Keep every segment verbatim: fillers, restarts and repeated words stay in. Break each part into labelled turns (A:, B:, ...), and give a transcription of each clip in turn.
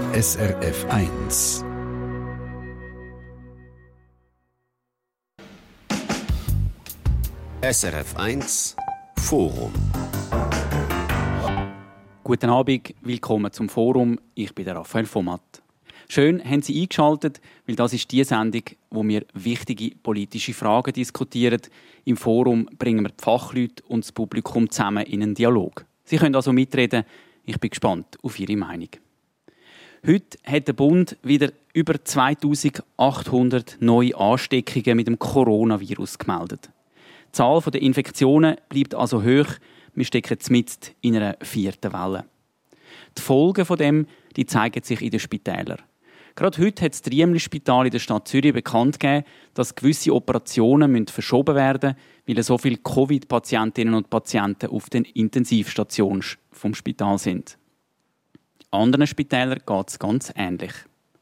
A: S R F eins.
B: S R F eins Forum.
C: Guten Abend, willkommen zum Forum. Ich bin der Raphael Vomat. Schön, haben Sie eingeschaltet, weil das ist die Sendung, wo wir wichtige politische Fragen diskutieren. Im Forum bringen wir die Fachleute und das Publikum zusammen in einen Dialog. Sie können also mitreden. Ich bin gespannt auf Ihre Meinung. Heute hat der Bund wieder über zweitausendachthundert neue Ansteckungen mit dem Coronavirus gemeldet. Die Zahl der Infektionen bleibt also hoch. Wir stecken mitten in einer vierten Welle. Die Folgen von dem, die zeigen sich in den Spitälern. Gerade heute hat das Triemli-Spital in der Stadt Zürich bekannt gegeben, dass gewisse Operationen verschoben werden müssen, weil so viele Covid-Patientinnen und Patienten auf den Intensivstationen vom Spital sind. Anderen Spitälern geht es ganz ähnlich.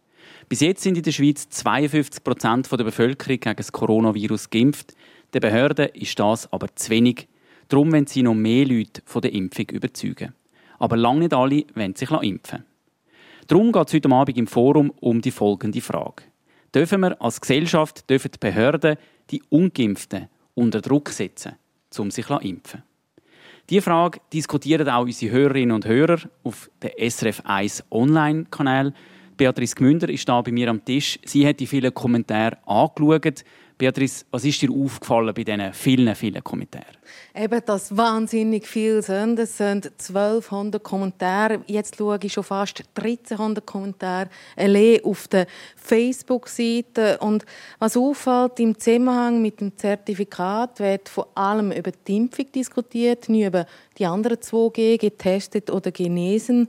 C: Bis jetzt sind in der Schweiz zweiundfünfzig Prozent der Bevölkerung gegen das Coronavirus geimpft. Den Behörden ist das aber zu wenig. Darum wollen sie noch mehr Leute von der Impfung überzeugen. Aber lange nicht alle wollen sich impfen. Darum geht es heute Abend im Forum um die folgende Frage. Dürfen wir als Gesellschaft, dürfen die Behörden die Ungeimpften unter Druck setzen, um sich zu impfen? Diese Frage diskutieren auch unsere Hörerinnen und Hörer auf dem S R F eins Online-Kanal. Beatrice Gmünder ist da bei mir am Tisch. Sie hat die vielen Kommentare angeschaut. Beatrice, was ist dir aufgefallen bei diesen vielen, vielen Kommentaren?
D: Eben, dass wahnsinnig viel sind. Es sind zwölfhundert Kommentare. Jetzt schaue ich schon fast dreizehnhundert Kommentare allein auf der Facebook-Seite. Und was auffällt im Zusammenhang mit dem Zertifikat, wird vor allem über die Impfung diskutiert, nicht über die anderen zwei G, getestet oder genesen.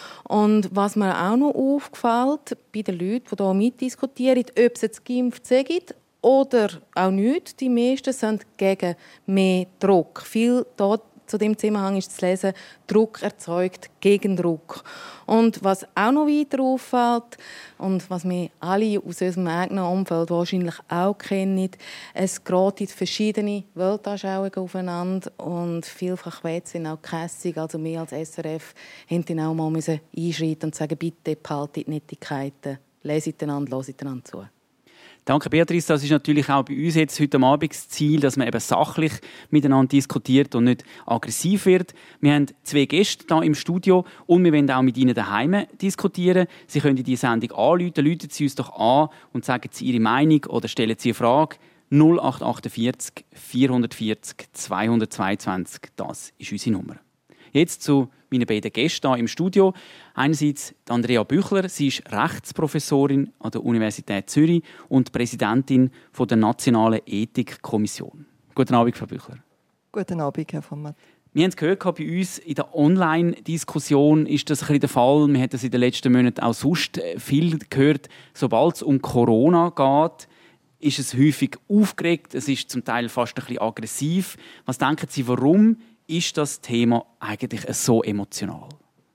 D: Und was mir auch noch aufgefällt bei den Leuten, die hier mitdiskutieren, ob sie jetzt geimpft sind oder auch nicht, die meisten sind gegen mehr Druck. Viel dort zu dem Zusammenhang ist zu lesen, Druck erzeugt Gegendruck. Und was auch noch weiter auffällt und was wir alle aus unserem eigenen Umfeld wahrscheinlich auch kennen, es geraten verschiedene Weltanschauungen aufeinander und vielfach sind auch kässig. Also wir als S R F mussten dann auch mal einschreiten und sagen, bitte behaltet die Nettigkeiten, leset einander, hört einander zu.
C: Danke, Beatrice. Das ist natürlich auch bei uns jetzt heute Abend das Ziel, dass man eben sachlich miteinander diskutiert und nicht aggressiv wird. Wir haben zwei Gäste hier im Studio und wir wollen auch mit ihnen daheim diskutieren. Sie können in die Sendung anrufen. Rufen Sie uns doch an und sagen Sie Ihre Meinung oder stellen Sie eine Frage. null acht acht vier vierhundertvierzig zweihundertzweiundzwanzig, das ist unsere Nummer. Jetzt zu meinen beiden Gästen hier im Studio. Einerseits Andrea Büchler. Sie ist Rechtsprofessorin an der Universität Zürich und Präsidentin der Nationalen Ethikkommission. Guten Abend, Frau Büchler.
E: Guten Abend, Herr Vomat.
C: Wir haben es gehört, bei uns in der Online-Diskussion ist das ein bisschen der Fall. Wir haben das in den letzten Monaten auch sonst viel gehört. Sobald es um Corona geht, ist es häufig aufgeregt. Es ist zum Teil fast ein bisschen aggressiv. Was denken Sie, warum ist das Thema eigentlich so emotional?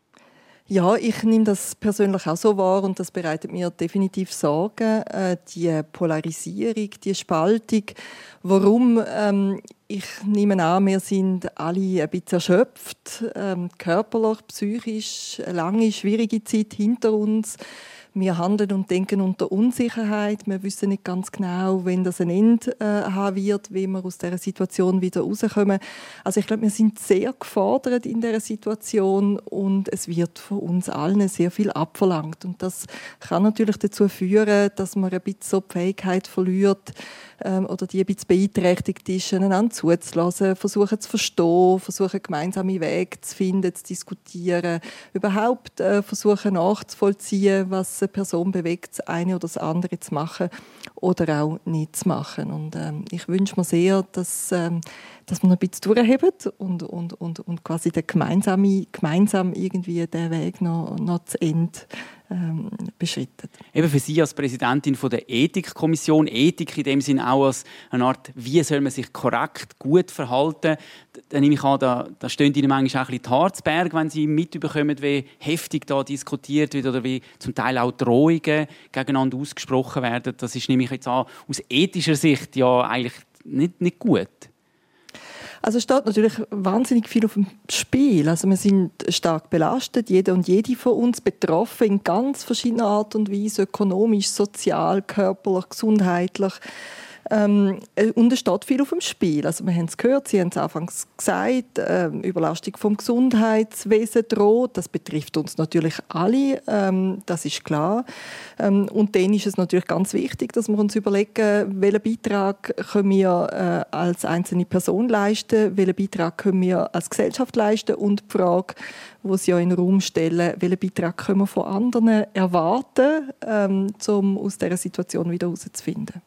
E: Ja, ich nehme das persönlich auch so wahr und das bereitet mir definitiv Sorgen. Äh, die Polarisierung, die Spaltung. Warum? Ähm, ich nehme an, wir sind alle ein bisschen erschöpft, ähm, körperlich, psychisch, eine lange, schwierige Zeit hinter uns. Wir handeln und denken unter Unsicherheit. Wir wissen nicht ganz genau, wenn das ein Ende äh, haben wird, wie wir aus dieser Situation wieder rauskommen. Also ich glaube, wir sind sehr gefordert in dieser Situation und es wird von uns allen sehr viel abverlangt. Und das kann natürlich dazu führen, dass man ein bisschen so die Fähigkeit verliert ähm, oder die ein bisschen beeinträchtigt ist, einander zuzulassen, versuchen zu verstehen, versuchen gemeinsame Wege zu finden, zu diskutieren, überhaupt äh, versuchen nachzuvollziehen, was eine Person bewegt, das eine oder das andere zu machen oder auch nicht zu machen. Und ähm, ich wünsche mir sehr, dass, ähm, dass wir ein bisschen durchheben und, und, und, und quasi den gemeinsame, gemeinsam irgendwie den Weg noch, noch zu Ende ähm, beschritten.
C: Eben für Sie als Präsidentin von der Ethikkommission, Ethik in dem Sinne auch als eine Art, wie soll man sich korrekt, gut verhalten. Da nehme ich an, da, da stehen Ihnen manchmal auch ein bisschen die Haare zu Berg, wenn Sie mitbekommen, wie heftig da diskutiert wird oder wie zum Teil auch Drohungen gegeneinander ausgesprochen werden. Das ist nämlich jetzt auch aus ethischer Sicht ja eigentlich nicht, nicht gut.
E: Also es steht natürlich wahnsinnig viel auf dem Spiel. Also wir sind stark belastet, jeder und jede von uns betroffen in ganz verschiedener Art und Weise, ökonomisch, sozial, körperlich, gesundheitlich. Ähm, und es steht viel auf dem Spiel. Also wir haben es gehört, Sie haben es anfangs gesagt, äh, Überlastung vom Gesundheitswesen droht. Das betrifft uns natürlich alle, ähm, das ist klar. Ähm, und dann ist es natürlich ganz wichtig, dass wir uns überlegen, welchen Beitrag können wir äh, als einzelne Person leisten, welchen Beitrag können wir als Gesellschaft leisten und die Frage, die Sie ja in den Raum stellen, welchen Beitrag können wir von anderen erwarten, ähm, um aus dieser Situation wieder herauszufinden.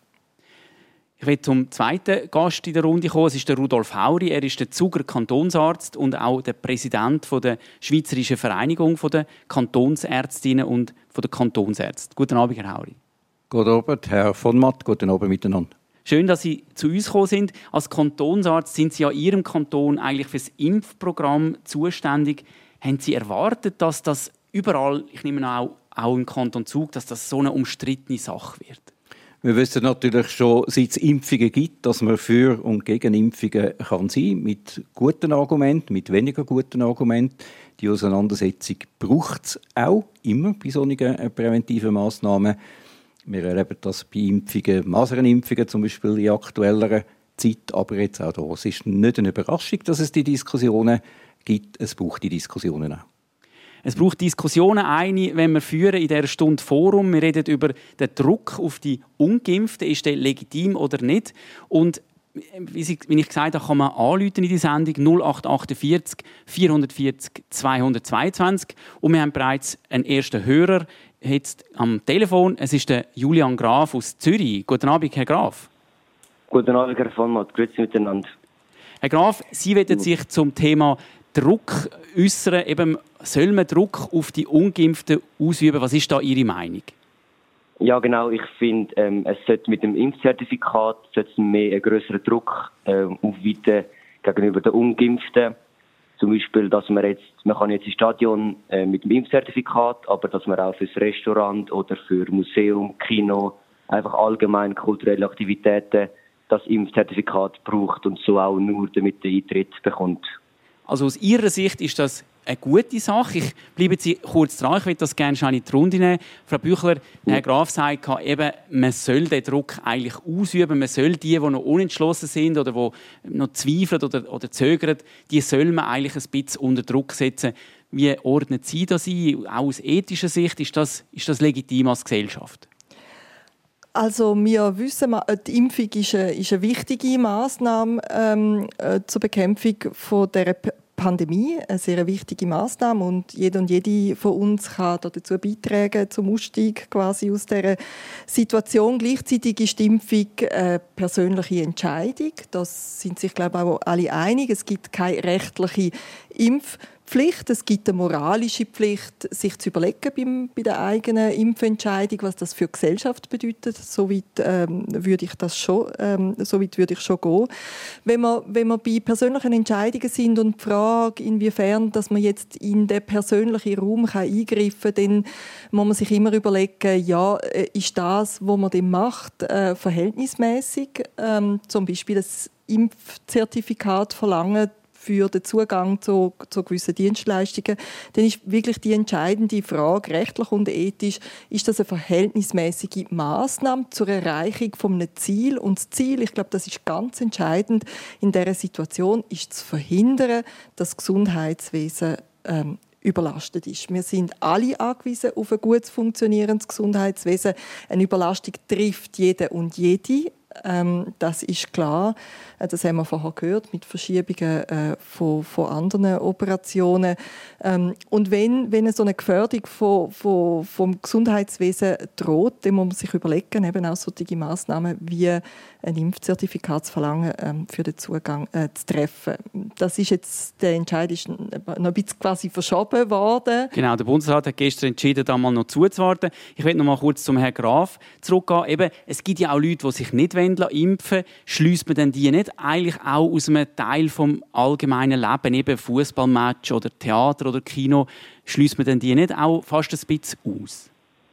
C: Ich will zum zweiten Gast in der Runde kommen. Es ist der Rudolf Hauri. Er ist der Zuger Kantonsarzt und auch der Präsident der Schweizerischen Vereinigung der Kantonsärztinnen und der Kantonsärzte. Guten Abend, Herr Hauri.
F: Guten Abend, Herr von Matt. Guten Abend miteinander.
C: Schön, dass Sie zu uns gekommen sind. Als Kantonsarzt sind Sie ja in Ihrem Kanton eigentlich für das Impfprogramm zuständig. Haben Sie erwartet, dass das überall, ich nehme an, auch, auch im Kanton Zug, dass das so eine umstrittene Sache wird?
F: Wir wissen natürlich schon, seit es Impfungen gibt, dass man für und gegen Impfungen kann sein, mit guten Argumenten, mit weniger guten Argumenten. Die Auseinandersetzung braucht es auch immer bei solchen präventiven Massnahmen. Wir erleben das bei Impfungen, Masernimpfungen zum Beispiel in aktueller Zeit, aber jetzt auch da. Es ist nicht eine Überraschung, dass es die Diskussionen gibt. Es braucht die Diskussionen auch.
C: Es braucht Diskussionen, eine, wenn wir führen in dieser Stunde Forum. Wir reden über den Druck auf die Ungeimpften. Ist der legitim oder nicht? Und wie ich gesagt habe, kann man anrufen in die Sendung null acht vier acht vierhundertvierzig zweihundertzweiundzwanzig. Und wir haben bereits einen ersten Hörer jetzt am Telefon. Es ist der Julian Graf aus Zürich. Guten Abend, Herr Graf.
G: Guten Abend, Herr von Matt. Grüezi miteinander.
C: Herr Graf, Sie wollen sich zum Thema Druck äußern. Eben, soll man Druck auf die Ungeimpften ausüben? Was ist da Ihre Meinung?
G: Ja, genau. Ich finde, ähm, es sollte mit dem Impfzertifikat sollte mehr einen grösseren Druck äh, aufweiten gegenüber den Ungeimpften. Zum Beispiel, dass man jetzt, man kann jetzt ins Stadion äh, mit dem Impfzertifikat, aber dass man auch fürs Restaurant oder für Museum, Kino, einfach allgemein kulturelle Aktivitäten das Impfzertifikat braucht und so auch nur damit den Eintritt bekommt.
C: Also aus Ihrer Sicht ist das eine gute Sache. Ich bleibe jetzt kurz dran, ich will das gerne schon in die Runde nehmen. Frau Büchler, ja. Herr Graf sagt, eben, man soll den Druck eigentlich ausüben. Man soll die, die noch unentschlossen sind oder die noch zweifeln oder, oder zögern, die soll man eigentlich ein bisschen unter Druck setzen. Wie ordnet Sie das ein? Auch aus ethischer Sicht, ist das, ist das legitim als Gesellschaft?
E: Also wir wissen, die Impfung ist eine, ist eine wichtige Massnahme ähm, zur Bekämpfung von dieser Pandemie, eine sehr wichtige Massnahme und jeder und jede von uns kann dazu beitragen zum Ausstieg quasi aus dieser Situation. Gleichzeitig ist die Impfung eine persönliche Entscheidung. Das sind sich, glaube ich, auch alle einig. Es gibt keine rechtliche Impfpflicht. Es gibt eine moralische Pflicht, sich zu überlegen beim, bei der eigenen Impfentscheidung, was das für die Gesellschaft bedeutet. Soweit ähm, würde ich das schon, ähm, soweit würde ich schon gehen. Wenn wir, wenn wir bei persönlichen Entscheidungen sind und die Frage, inwiefern, dass man jetzt in den persönlichen Raum kann eingreifen kann, dann muss man sich immer überlegen, ja, ist das, was man dann macht, äh, verhältnismäßig? Ähm, zum Beispiel das Impfzertifikat verlangen für den Zugang zu, zu gewissen Dienstleistungen, dann ist wirklich die entscheidende Frage, rechtlich und ethisch, ist das eine verhältnismäßige Massnahme zur Erreichung von einem Ziel? Und das Ziel, ich glaube, das ist ganz entscheidend in dieser Situation, ist zu verhindern, dass das Gesundheitswesen ähm, überlastet ist. Wir sind alle angewiesen auf ein gut funktionierendes Gesundheitswesen. Eine Überlastung trifft jeden und jede. Ähm, das ist klar. Das haben wir vorher gehört mit Verschiebungen äh, von, von anderen Operationen. Ähm, und wenn, wenn so eine Gefährdung von, von, vom Gesundheitswesen droht, dann muss man sich überlegen, eben auch solche Massnahmen wie ein Impfzertifikat zu verlangen, ähm, für den Zugang äh, zu treffen. Das ist jetzt, der Entscheid ist noch ein bisschen quasi verschoben worden.
C: Genau, der Bundesrat hat gestern entschieden, da mal noch zuzuwarten. Ich will noch mal kurz zum Herrn Graf zurückgehen. Eben, es gibt ja auch Leute, die sich nicht impfen wollen. Schließt man denn die nicht eigentlich auch aus einem Teil vom allgemeinen Leben, eben Fußballmatch oder Theater oder Kino, schließt man denn die nicht auch fast ein bisschen aus?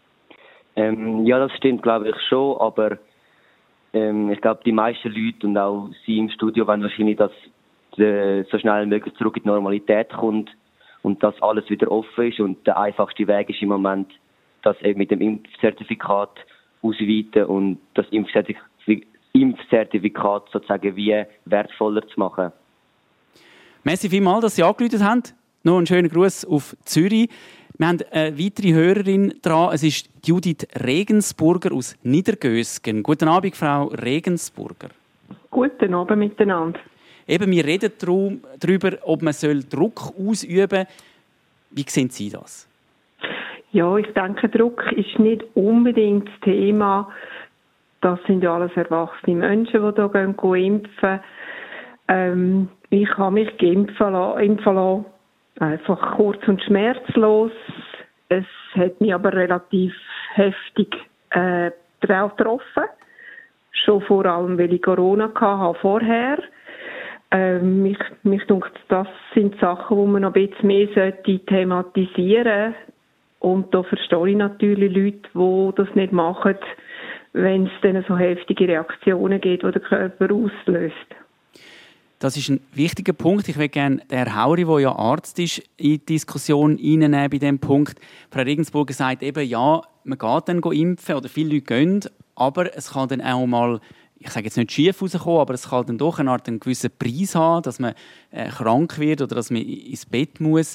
G: Ähm, ja, das stimmt, glaube ich schon, aber ähm, ich glaube, die meisten Leute und auch Sie im Studio wollen wahrscheinlich, dass äh, so schnell wie möglich zurück in die Normalität kommt und dass alles wieder offen ist. Und der einfachste Weg ist im Moment, das eben mit dem Impfzertifikat ausweiten und das Impfzertifikat, Impfzertifikat sozusagen wie wertvoller zu machen.
C: Merci vielmals, dass Sie angerufen haben. Noch einen schönen Gruß auf Zürich. Wir haben eine weitere Hörerin dran. Es ist Judith Regensburger aus Niedergösgen. Guten Abend, Frau Regensburger.
H: Guten Abend miteinander.
C: Eben, wir reden darüber, ob man Druck ausüben soll. Wie sehen Sie das?
H: Ja, ich denke, Druck ist nicht unbedingt das Thema. Das sind ja alles erwachsene Menschen, die hier gehen, gehen impfen. Ähm, ich habe mich geimpfen lassen, impfen lassen. Einfach kurz und schmerzlos. Es hat mich aber relativ heftig äh, getroffen. Schon vor allem, weil ich Corona hatte vorher. Ähm, mich, mich denkt, das sind Sachen, die man noch ein bisschen mehr sollte thematisieren sollte. Und da verstehe ich natürlich Leute, die das nicht machen, wenn es dann so heftige Reaktionen gibt, die der Körper auslöst.
C: Das ist ein wichtiger Punkt. Ich würde gerne den Herr Hauri, der ja Arzt ist, in die Diskussion reinnehmen bei diesem Punkt. Frau Regensburger sagt eben, ja, man geht dann impfen oder viele Leute gehen, aber es kann dann auch mal, ich sage jetzt nicht schief rauskommen, aber es kann dann doch eine Art einen gewissen Preis haben, dass man äh, krank wird oder dass man ins Bett muss.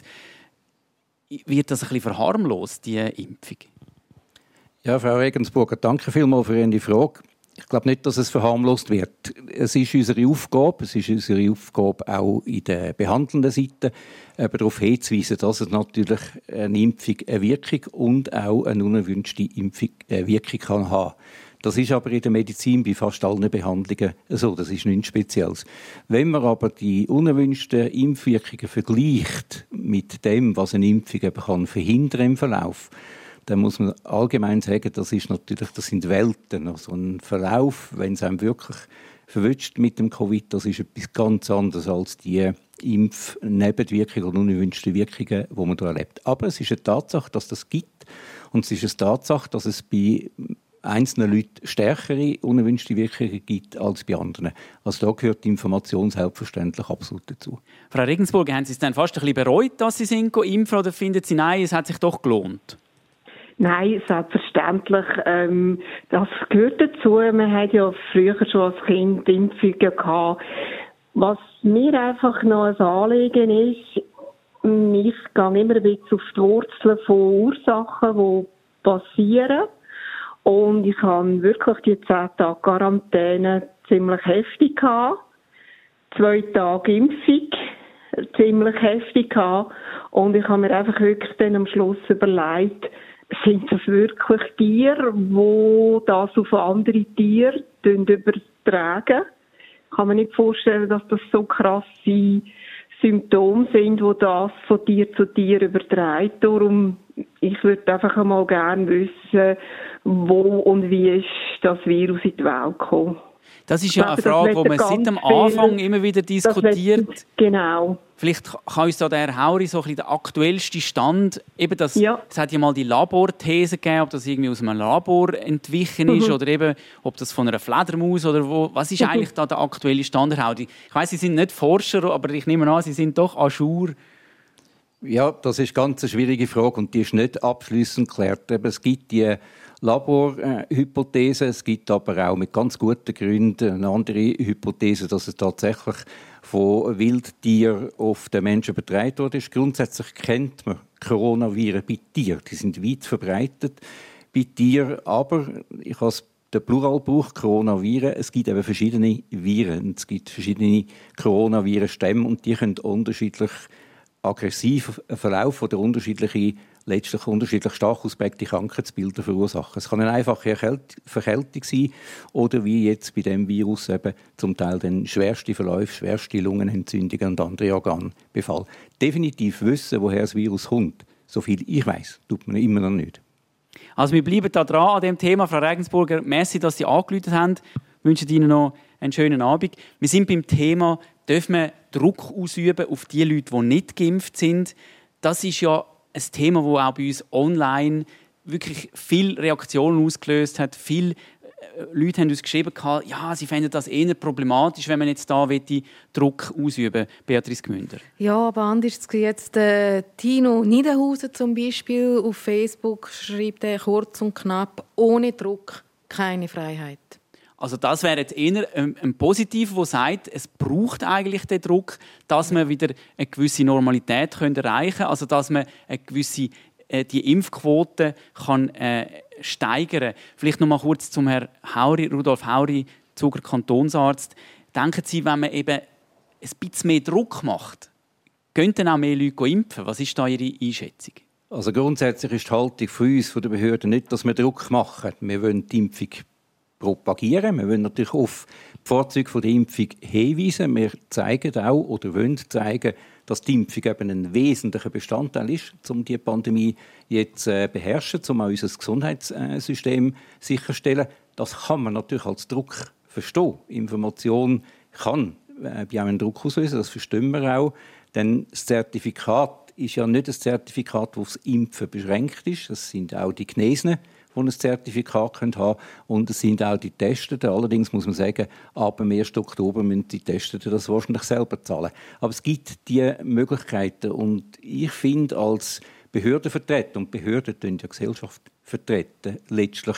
C: Wird das ein bisschen verharmlost, diese Impfung?
F: Ja, Frau Regensburger, danke vielmals für Ihre Frage. Ich glaube nicht, dass es verharmlost wird. Es ist unsere Aufgabe, es ist unsere Aufgabe auch in der behandelnden Seite, aber darauf hinzuweisen, dass es natürlich eine Impfung eine Wirkung und auch eine unerwünschte Impfung eine Wirkung kann haben. Das ist aber in der Medizin bei fast allen Behandlungen so, das ist nichts Spezielles. Wenn man aber die unerwünschten Impfwirkungen vergleicht mit dem, was eine Impfung eben kann verhindern im Verlauf, dann muss man allgemein sagen, das ist natürlich, das sind Welten. Also ein Verlauf, wenn es einem wirklich verwünscht mit dem Covid, das ist etwas ganz anderes als die Impfnebenwirkungen und unerwünschte Wirkungen, die man da erlebt. Aber es ist eine Tatsache, dass das gibt, und es ist eine Tatsache, dass es bei einzelnen Leuten stärkere unerwünschte Wirkungen gibt als bei anderen. Also da gehört die Information selbstverständlich absolut dazu.
C: Frau Regensburger, haben Sie es dann fast ein bisschen bereut, dass Sie sind impfen, oder finden Sie, nein, es hat sich doch gelohnt?
H: Nein, selbstverständlich. Ähm, das gehört dazu. Man hat ja früher schon als Kind Impfungen gehabt. Was mir einfach noch ein Anliegen ist, ich gehe immer ein bisschen auf die Wurzeln von Ursachen, die passieren. Und ich habe wirklich die zehn Tage Quarantäne ziemlich heftig gehabt. Zwei Tage Impfung ziemlich heftig gehabt. Und ich habe mir einfach wirklich dann am Schluss überlegt, sind das wirklich Tiere, die das auf andere Tiere übertragen? Ich kann mir nicht vorstellen, dass das so krasse Symptome sind, die das von Tier zu Tier übertragen. Darum, ich würde einfach einmal gerne wissen, wo und wie ist das Virus in die Welt gekommen.
C: Das ist ja eine Frage, die man seit dem Anfang immer wieder diskutiert.
H: Das genau.
C: Vielleicht kann uns da der Herr Hauri so ein bisschen den aktuellsten Stand, eben das,
H: ja.
C: Es hat ja mal die Laborthese gegeben, ob das irgendwie aus einem Labor entwichen ist, mhm. oder eben, ob das von einer Fledermaus oder wo. Was ist mhm. eigentlich da der aktuelle Stand, Herr Hauri? Ich weiss, Sie sind nicht Forscher, aber ich nehme an, Sie sind doch à jour.
F: Ja, das ist ganz eine schwierige Frage und die ist nicht abschliessend geklärt. Es gibt die Laborhypothese, es gibt aber auch mit ganz guten Gründen eine andere Hypothese, dass es tatsächlich von Wildtieren auf den Menschen übertragen wurde. Grundsätzlich kennt man Coronaviren bei Tieren, die sind weit verbreitet bei Tieren, aber ich habe den Plural gebraucht, Coronaviren. Es gibt eben verschiedene Viren, es gibt verschiedene Coronavirenstämme und die können unterschiedlich aggressiv verlaufen oder unterschiedliche, letztlich unterschiedlich stark ausprägte Krankheitsbilder verursachen. Es kann eine einfache Verkältung sein oder wie jetzt bei dem Virus eben zum Teil den schwerste Verläufe, schwerste Lungenentzündungen und andere Organbefall. Definitiv wissen, woher das Virus kommt, so viel ich weiss, tut man immer noch nicht.
C: Also wir bleiben da dran an dem Thema. Frau Regensburger, merci, dass Sie angerufen haben. Ich wünsche Ihnen noch einen schönen Abend. Wir sind beim Thema, dürfen wir Druck ausüben auf die Leute, die nicht geimpft sind. Das ist ja ein Thema, das auch bei uns online wirklich viele Reaktionen ausgelöst hat, viele Leute haben uns geschrieben, ja, sie fänden das eher problematisch, wenn man jetzt da Druck ausüben will. Beatrice Gmünder.
D: Ja, aber anders jetzt äh, Tino Niederhausen zum Beispiel auf Facebook schreibt er kurz und knapp: Ohne Druck keine Freiheit.
C: Also das wäre jetzt eher ein, ein Positiv, der sagt, es braucht eigentlich den Druck, dass man wieder eine gewisse Normalität erreichen kann, also dass man eine gewisse äh, die Impfquote kann äh, steigern. Vielleicht noch mal kurz zum Herrn Hauri, Rudolf Hauri, Zuger Kantonsarzt. Denken Sie, wenn man eben ein bisschen mehr Druck macht, könnten auch mehr Leute impfen? Was ist da Ihre Einschätzung?
F: Also grundsätzlich ist die Haltung von uns, von der Behörden, nicht, dass wir Druck machen. Wir wollen die Impfung propagieren. Wir wollen natürlich auf die Vorzüge der Impfung hinweisen. Wir zeigen auch oder wollen zeigen, dass die Impfung eben ein wesentlicher Bestandteil ist, um die Pandemie jetzt zu beherrschen, um auch unser Gesundheitssystem sicherzustellen. Das kann man natürlich als Druck verstehen. Information kann äh, bei einem Druck auslösen, das verstehen wir auch. Denn das Zertifikat ist ja nicht ein Zertifikat, das aufs Impfen beschränkt ist. Das sind auch die Genesenen, die ein Zertifikat haben können. Und es sind auch die Testeten. Allerdings muss man sagen, ab dem ersten Oktober müssen die Testeten das wahrscheinlich selber zahlen. Aber es gibt diese Möglichkeiten. Und ich finde, als Behördenvertreter, und Behörden vertreten ja Gesellschaft vertreten, letztlich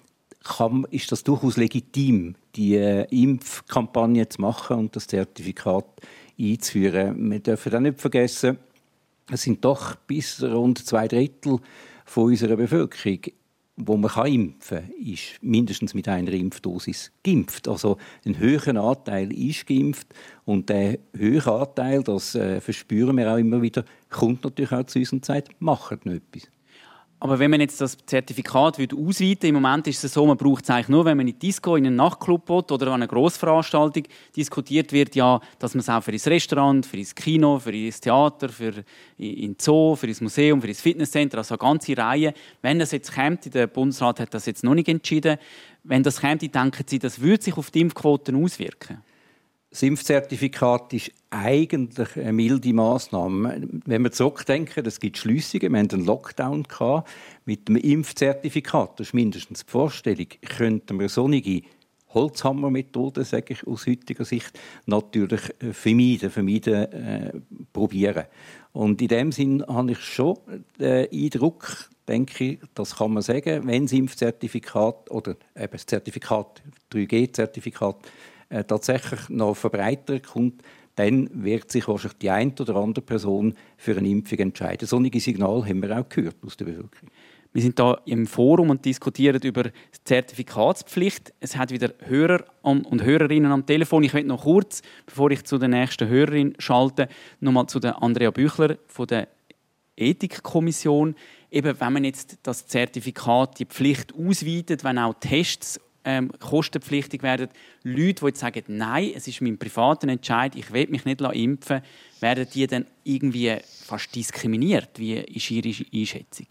F: kann, ist das durchaus legitim, die äh, Impfkampagne zu machen und das Zertifikat einzuführen. Wir dürfen auch nicht vergessen, es sind doch bis rund zwei Drittel von unserer Bevölkerung, wo man impfen kann, ist mindestens mit einer Impfdosis geimpft. Also ein höherer Anteil ist geimpft. Und der höhere Anteil, das äh, verspüren wir auch immer wieder, kommt natürlich auch zu uns und sagt, macht noch etwas.
C: Aber wenn man jetzt das Zertifikat ausweiten würde, im Moment ist es so, man braucht es eigentlich nur, wenn man in die Disco, in einen Nachtclub will oder an einer Grossveranstaltung diskutiert wird, ja, dass man es auch für das Restaurant, für das Kino, für das Theater, für den Zoo, für das Museum, für das Fitnesscenter, also eine ganze Reihe. Wenn das jetzt kommt, der Bundesrat hat das jetzt noch nicht entschieden, wenn das kommt, denken Sie, das würde sich auf die Impfquoten auswirken?
F: Das Impfzertifikat ist eigentlich eine milde Massnahme. Wenn wir zurückdenken, es gibt Schliessungen. Wir hatten einen Lockdown mit dem Impfzertifikat. Das ist mindestens die Vorstellung. Könnten wir solche Holzhammermethoden, sage ich aus heutiger Sicht, natürlich vermeiden, vermeiden äh, probieren. Und in dem Sinn habe ich schon den Eindruck, denke ich, das kann man sagen, wenn das Impfzertifikat oder eben das Zertifikat, drei G Zertifikat, äh, tatsächlich noch verbreitert kommt, dann wird sich wahrscheinlich die eine oder andere Person für eine Impfung entscheiden. Solche Signale haben wir auch gehört aus der Bevölkerung.
C: Wir sind hier im Forum und diskutieren über die Zertifikatspflicht. Es hat wieder Hörer und Hörerinnen am Telefon. Ich möchte noch kurz, bevor ich zu der nächsten Hörerin schalte, noch mal zu der Andrea Büchler von der Ethikkommission. Eben, wenn man jetzt das Zertifikat, die Pflicht ausweitet, wenn auch Tests ähm, kostenpflichtig werden, Leute, die jetzt sagen, nein, es ist mein privater Entscheid, ich will mich nicht impfen lassen, werden die dann irgendwie fast diskriminiert? Wie ist Ihre Einschätzung?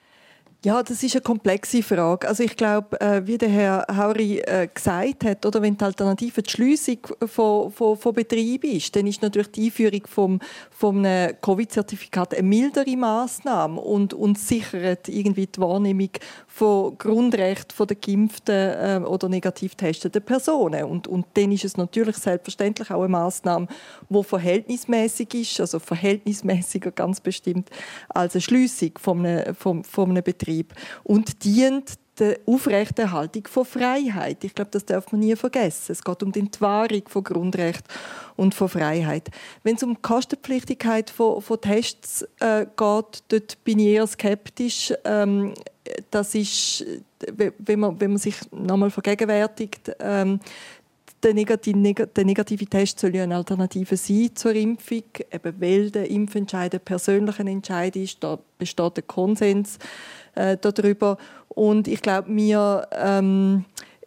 E: Ja, das ist eine komplexe Frage. Also ich glaube, äh, wie der Herr Hauri äh, gesagt hat, oder wenn die Alternative die Schliessung von, von, von Betrieben ist, dann ist natürlich die Einführung vom, vom Covid-Zertifikat eine mildere Massnahme und, und sichert irgendwie die Wahrnehmung von Grundrechten von der geimpften äh, oder negativ testeten Personen. Und, und dann ist es natürlich selbstverständlich auch eine Massnahme, die verhältnismäßig ist, also verhältnismäßiger ganz bestimmt als eine Schliessung von einem, von, von einem Betrieb. Und dient der Aufrechterhaltung von Freiheit. Ich glaube, das darf man nie vergessen. Es geht um die Entwahrung von Grundrechten und von Freiheit. Wenn es um die Kostenpflichtigkeit von, von Tests äh, geht, dort bin ich eher skeptisch. Ähm, das ist, wenn man, wenn man sich nochmal vergegenwärtigt, ähm, Der negative, der negative Test soll ja eine Alternative sein zur Impfung, eben weil der Impfentscheid ein persönlicher Entscheid ist. Da besteht ein Konsens äh, darüber. Und ich glaube, wir, ähm,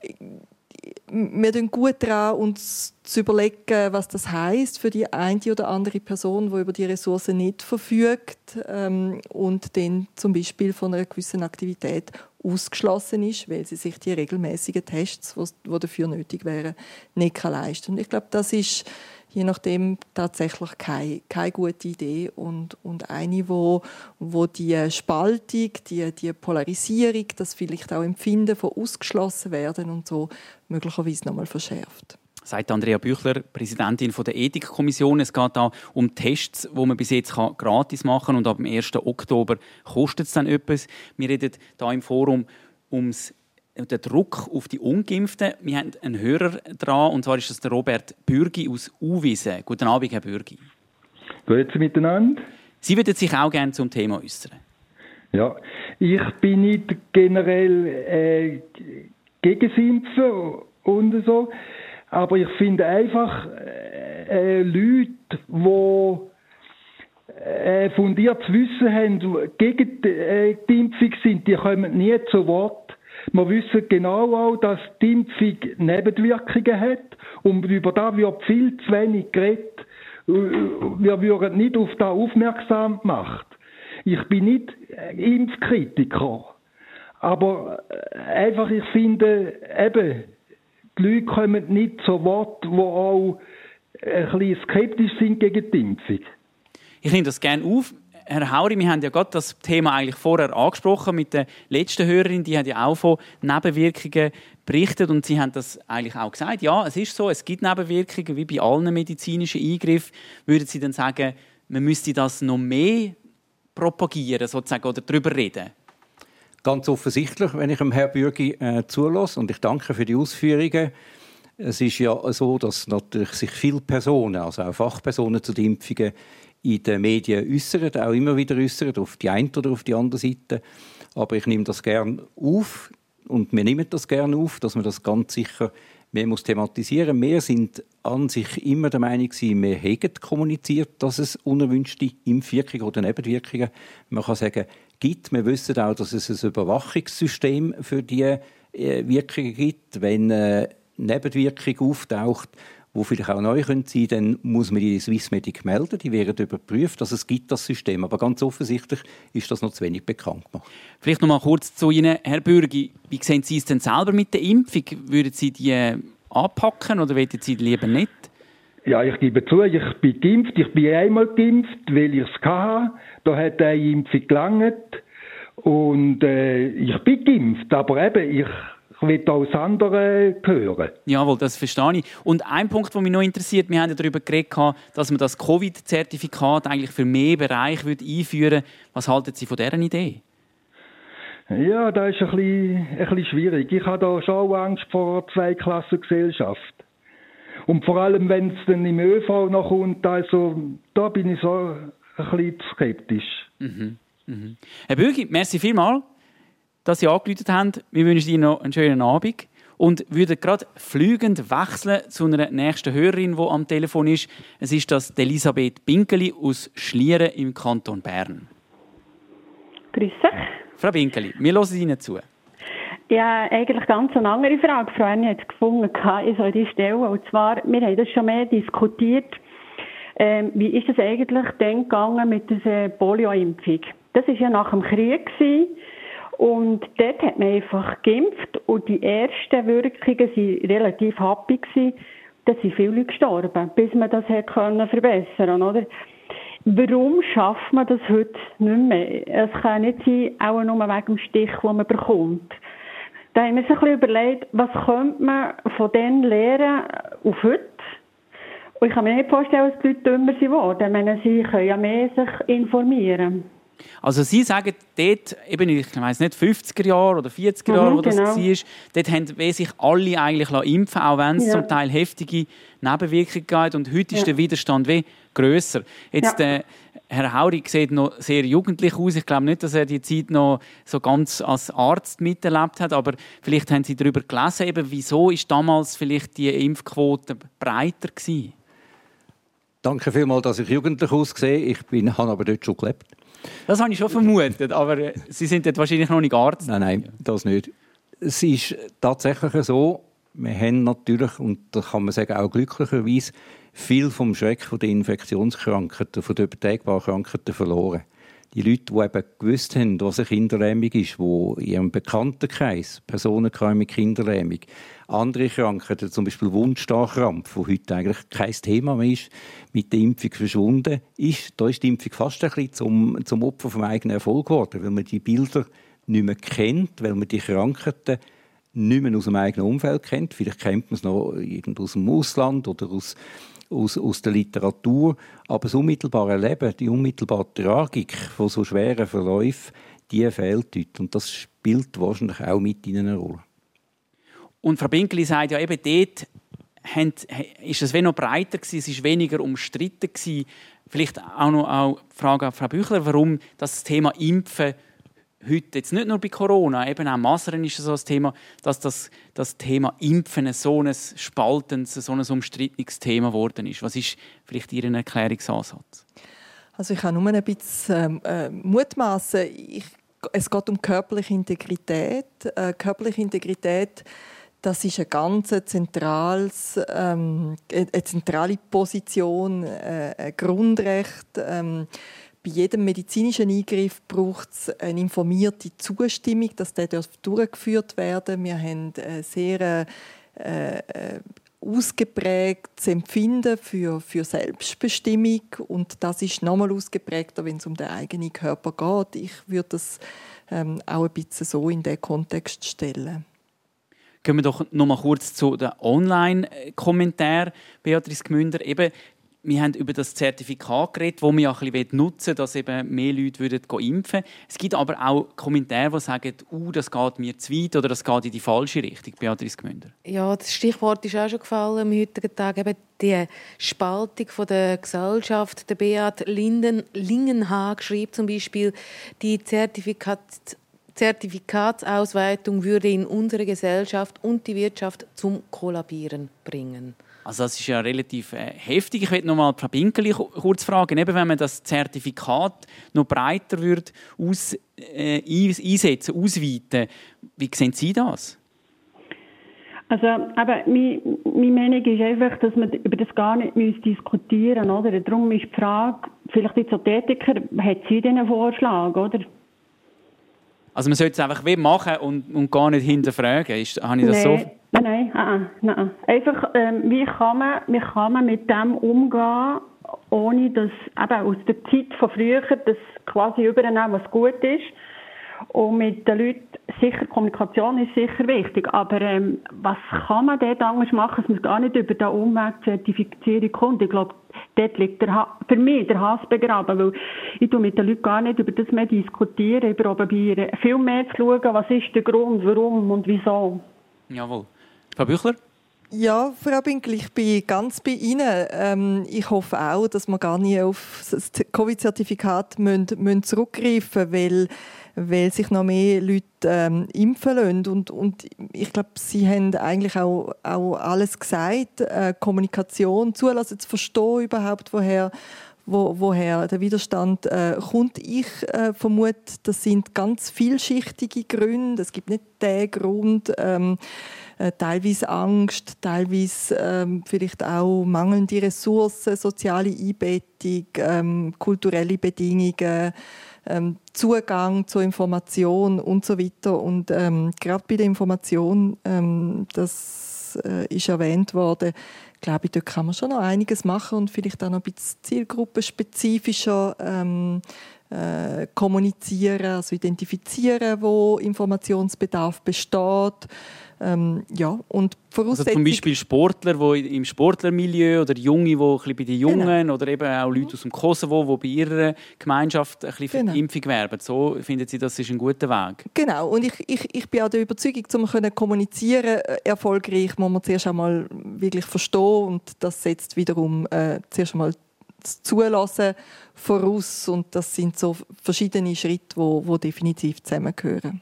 E: wir tun gut daran, uns zu überlegen, was das heisst für die eine oder andere Person, die über die Ressourcen nicht verfügt ähm, und dann zum Beispiel von einer gewissen Aktivität ausgeschlossen ist, weil sie sich die regelmäßigen Tests, die dafür nötig wären, nicht leisten kann. Und ich glaube, das ist je nachdem tatsächlich keine, keine gute Idee und, und eine, wo, wo die Spaltung, die, die Polarisierung, das vielleicht auch Empfinden von ausgeschlossen werden und so möglicherweise nochmal verschärft.
C: Sagt Andrea Büchler, Präsidentin der Ethikkommission. Es geht da um Tests, die man bis jetzt gratis machen kann und ab dem ersten Oktober kostet es dann etwas. Wir reden hier im Forum ums den Druck auf die Ungeimpften. Wir haben einen Hörer dran, und zwar ist das der Robert Bürgi aus Uwiesen. Guten Abend, Herr Bürgi.
I: Grüezi miteinander.
C: Sie würden sich auch gerne zum Thema äußern.
I: Ja, ich bin nicht generell äh, gegen das Impfen und so, aber ich finde einfach äh, Leute, die äh, fundiertes Wissen haben, gegen die, äh, die Impfung sind, die kommen nie zu Wort. Wir wissen genau auch, dass die Impfung Nebenwirkungen hat und über das wird viel zu wenig geredet. Wir würden nicht auf das aufmerksam gemacht. Ich bin nicht Impfkritiker, aber einfach, ich finde, eben, die Leute kommen nicht zu Wort, die auch ein bisschen skeptisch sind gegen die Impfung.
C: Ich nehme das gerne auf. Herr Hauri, wir haben ja gerade das Thema eigentlich vorher angesprochen mit der letzten Hörerin, die hat ja auch von Nebenwirkungen berichtet und Sie haben das eigentlich auch gesagt. Ja, es ist so, es gibt Nebenwirkungen, wie bei allen medizinischen Eingriffen. Würden Sie dann sagen, man müsste das noch mehr propagieren sozusagen, oder darüber reden?
F: Ganz offensichtlich, wenn ich dem Herrn Bürgi äh, zulasse, und ich danke für die Ausführungen. Es ist ja so, dass natürlich sich viele Personen, also auch Fachpersonen zu den Impfungen, in den Medien äußern, auch immer wieder äußern, auf die eine oder auf die andere Seite. Aber ich nehme das gerne auf und wir nehmen das gerne auf, dass man das ganz sicher mehr muss thematisieren. Wir sind an sich immer der Meinung, wir hätten kommuniziert, dass es unerwünschte Impfwirkungen oder Nebenwirkungen, man kann sagen, gibt. Wir wissen auch, dass es ein Überwachungssystem für diese Wirkungen gibt. Wenn eine Nebenwirkung auftaucht, die vielleicht auch neu sein können, dann muss man die Swissmedic melden, die werden überprüft. Also es gibt das System, aber ganz offensichtlich ist das noch zu wenig bekannt gemacht.
C: Vielleicht noch mal kurz zu Ihnen, Herr Bürgi. Wie sehen Sie es denn selber mit der Impfung? Würden Sie die anpacken oder wollen Sie lieber nicht?
I: Ja, ich gebe zu, ich bin geimpft. Ich bin einmal geimpft, weil ich es hatte. Da hat eine Impfung gelangt. Und äh, ich bin geimpft, aber eben, ich... Ich will auch das andere hören.
C: Jawohl, das verstehe ich. Und ein Punkt, der mich noch interessiert, wir haben ja darüber geredet, dass man das Covid-Zertifikat eigentlich für mehr Bereiche einführen würde. Was halten Sie von dieser Idee?
I: Ja, das ist ein bisschen, ein bisschen schwierig. Ich habe da schon Angst vor Zweiklassengesellschaft. Und vor allem, wenn es dann im ÖV noch kommt, also, da bin ich so ein bisschen skeptisch.
C: Mhm. Mhm. Herr Bürgi, merci vielmals, dass Sie angerufen haben. Wir wünschen Ihnen noch einen schönen Abend und würden gerade fliegend wechseln zu einer nächsten Hörerin, die am Telefon ist. Es ist das Elisabeth Binkeli aus Schlieren im Kanton Bern.
J: Grüß dich.
C: Frau Binkeli, wir hören Ihnen zu.
J: Ja, eigentlich ganz eine andere Frage. Frau Erni hat es gefunden, ich soll die stellen. Und zwar, wir haben das schon mehr diskutiert. Ähm, wie ist es eigentlich dann gegangen mit der Polio-Impfung? Das war ja nach dem Krieg gewesen. Und dort hat man einfach geimpft und die ersten Wirkungen waren relativ happy gewesen. Da sind viele Leute gestorben, bis man das hat können verbessern, oder? Warum schafft man das heute nicht mehr? Es kann nicht sein, auch nur wegen dem Stich, den man bekommt. Da haben wir uns ein bisschen überlegt, was könnte man von denen lernen auf heute? Und ich kann mir nicht vorstellen, dass die Leute dümmer sind worden. Ich meine, sie können ja mehr sich informieren.
C: Also Sie sagen, dort, eben, ich weiss nicht, fünfziger Jahre oder vierziger Jahre,
J: mhm,
C: wo das
J: genau.
C: war, dort haben sich alle eigentlich impfen lassen, auch wenn es
J: ja.
C: zum Teil heftige Nebenwirkungen gab. Und heute ist ja. der Widerstand wie grösser. Jetzt, ja. äh, Herr Hauri sieht noch sehr jugendlich aus. Ich glaube nicht, dass er die Zeit noch so ganz als Arzt miterlebt hat, aber vielleicht haben Sie darüber gelesen, eben, wieso ist damals vielleicht die Impfquote breiter gewesen?
F: Danke vielmals, dass ich jugendlich aussehe. Ich bin, habe aber dort schon gelebt.
C: Das habe ich schon vermutet, aber Sie sind dort wahrscheinlich noch nicht Arzt.
F: Nein, nein, das nicht. Es ist tatsächlich so, wir haben natürlich, und da kann man sagen, auch glücklicherweise, viel vom Schreck von den Infektionskrankheiten, von den übertragbaren Krankheiten verloren. Die Leute, die eben gewusst haben, was eine Kinderlähmung ist, die in ihrem Bekanntenkreis Personen mit Kinderlähmung, andere Krankheiten, zum Beispiel Wundstarkrampf, wo heute eigentlich kein Thema mehr ist, mit der Impfung verschwunden ist, da ist die Impfung fast ein bisschen zum, zum Opfer vom eigenen Erfolg geworden, weil man die Bilder nicht mehr kennt, weil man die Krankheiten nicht mehr aus dem eigenen Umfeld kennt. Vielleicht kennt man es noch irgendwo aus dem Ausland oder aus, aus, aus der Literatur. Aber das unmittelbare Leben, die unmittelbare Tragik von so schweren Verläufen, die fehlt dort. Und das spielt wahrscheinlich auch mit in eine Rolle.
C: Und Frau Binkeli sagt ja eben, dort ist es noch breiter gewesen, es war weniger umstritten gewesen. Vielleicht auch noch eine Frage an Frau Büchler, warum das Thema Impfen heute, jetzt nicht nur bei Corona, eben auch Masern ist so ein Thema, dass das, das Thema Impfen so ein spaltendes, so ein umstrittenes Thema geworden ist. Was ist vielleicht Ihr Erklärungsansatz?
E: Also ich kann nur ein bisschen äh, mutmaßen. Ich, es geht um körperliche Integrität. Äh, körperliche Integrität, das ist ein ganz zentrales, ähm, eine zentrale Position, äh, ein Grundrecht. Ähm, Bei jedem medizinischen Eingriff braucht es eine informierte Zustimmung, dass der durchgeführt werden darf. Wir haben ein sehr äh, äh, ausgeprägtes Empfinden für, für Selbstbestimmung. Und das ist noch mal ausgeprägter, wenn es um den eigenen Körper geht. Ich würde das ähm, auch ein bisschen so in diesen Kontext stellen.
C: Gehen wir doch noch mal kurz zu den Online-Kommentaren, Beatrice Gmünder. Eben, wir haben über das Zertifikat geredet, das wir ein bisschen nutzen wollen, dass eben mehr Leute impfen würden. Es gibt aber auch Kommentare, die sagen, uh, das geht mir zu weit oder das geht in die falsche Richtung. Beatrice Gmünder.
D: Ja, das Stichwort ist auch schon gefallen am heutigen Tag. Eben die Spaltung der Gesellschaft. Der Beat Linden, Lingenhag schreibt zum Beispiel, die Zertifikat Zertifikatsausweitung würde in unsere Gesellschaft und die Wirtschaft zum Kollabieren bringen.
C: Also das ist ja relativ äh, heftig. Ich möchte noch mal Frau Binkeli kurz fragen, eben, wenn man das Zertifikat noch breiter würde aus, äh, einsetzen, ausweiten, wie sehen Sie das?
J: Also, aber meine, meine Meinung ist einfach, dass man über das gar nicht diskutieren müssen, oder? Darum ist die Frage, vielleicht jetzt als Ethiker, hat sie denn einen Vorschlag, oder?
C: Also man sollte es einfach wie machen und, und gar nicht hinterfragen. Ist, habe ich das
J: nein,
C: so?
J: Nein, nein, nein. Einfach, ähm, wie, kann man, wie kann man mit dem umgehen, ohne dass eben aus der Zeit von früher das quasi übernehmen, was gut ist. Und mit den Leuten, sicher, Kommunikation ist sicher wichtig, aber ähm, was kann man dort anders machen, dass man gar nicht über den Umweg Zertifizierung kommt? Ich glaube, dort liegt der ha- für mich der Hass begraben, weil ich tue mit den Leuten gar nicht über das mehr diskutieren, über probieren, viel mehr zu schauen, was ist der Grund, warum und wieso.
C: Jawohl. Frau Büchler?
E: Ja, Frau Binkeli, ich bin ganz bei Ihnen. Ähm, ich hoffe auch, dass wir gar nicht auf das Covid-Zertifikat müssen, müssen zurückgreifen müssen, weil, weil sich noch mehr Leute ähm, impfen lassen. Und, und ich glaube, Sie haben eigentlich auch, auch alles gesagt. Äh, Kommunikation, zulassen zu verstehen überhaupt, woher Wo, woher der Widerstand äh, kommt. Ich äh, vermute, das sind ganz vielschichtige Gründe. Es gibt nicht den Grund, ähm, äh, teilweise Angst, teilweise ähm, vielleicht auch mangelnde Ressourcen, soziale Einbettung, ähm, kulturelle Bedingungen, ähm, Zugang zur Information und so weiter. Und ähm, gerade bei der Information, ähm, das äh, ist erwähnt worden, glaube ich, dort kann man schon noch einiges machen und vielleicht auch noch ein bisschen zielgruppenspezifischer ähm, äh, kommunizieren, also identifizieren, wo Informationsbedarf besteht. Ähm, ja, und
C: also zum Beispiel Sportler, die im Sportlermilieu oder Junge, die ein bisschen bei den Jungen genau. Oder eben auch Leute aus dem Kosovo, die bei ihrer Gemeinschaft ein bisschen für genau. die Impfung werben. So finden Sie, das ist ein guter Weg? Genau,
E: und ich, ich, ich bin auch der Überzeugung, um zu kommunizieren erfolgreich, muss man zuerst einmal wirklich verstehen und das setzt wiederum äh, zuerst einmal das Zulassen voraus und das sind so verschiedene Schritte, die, die definitiv zusammengehören.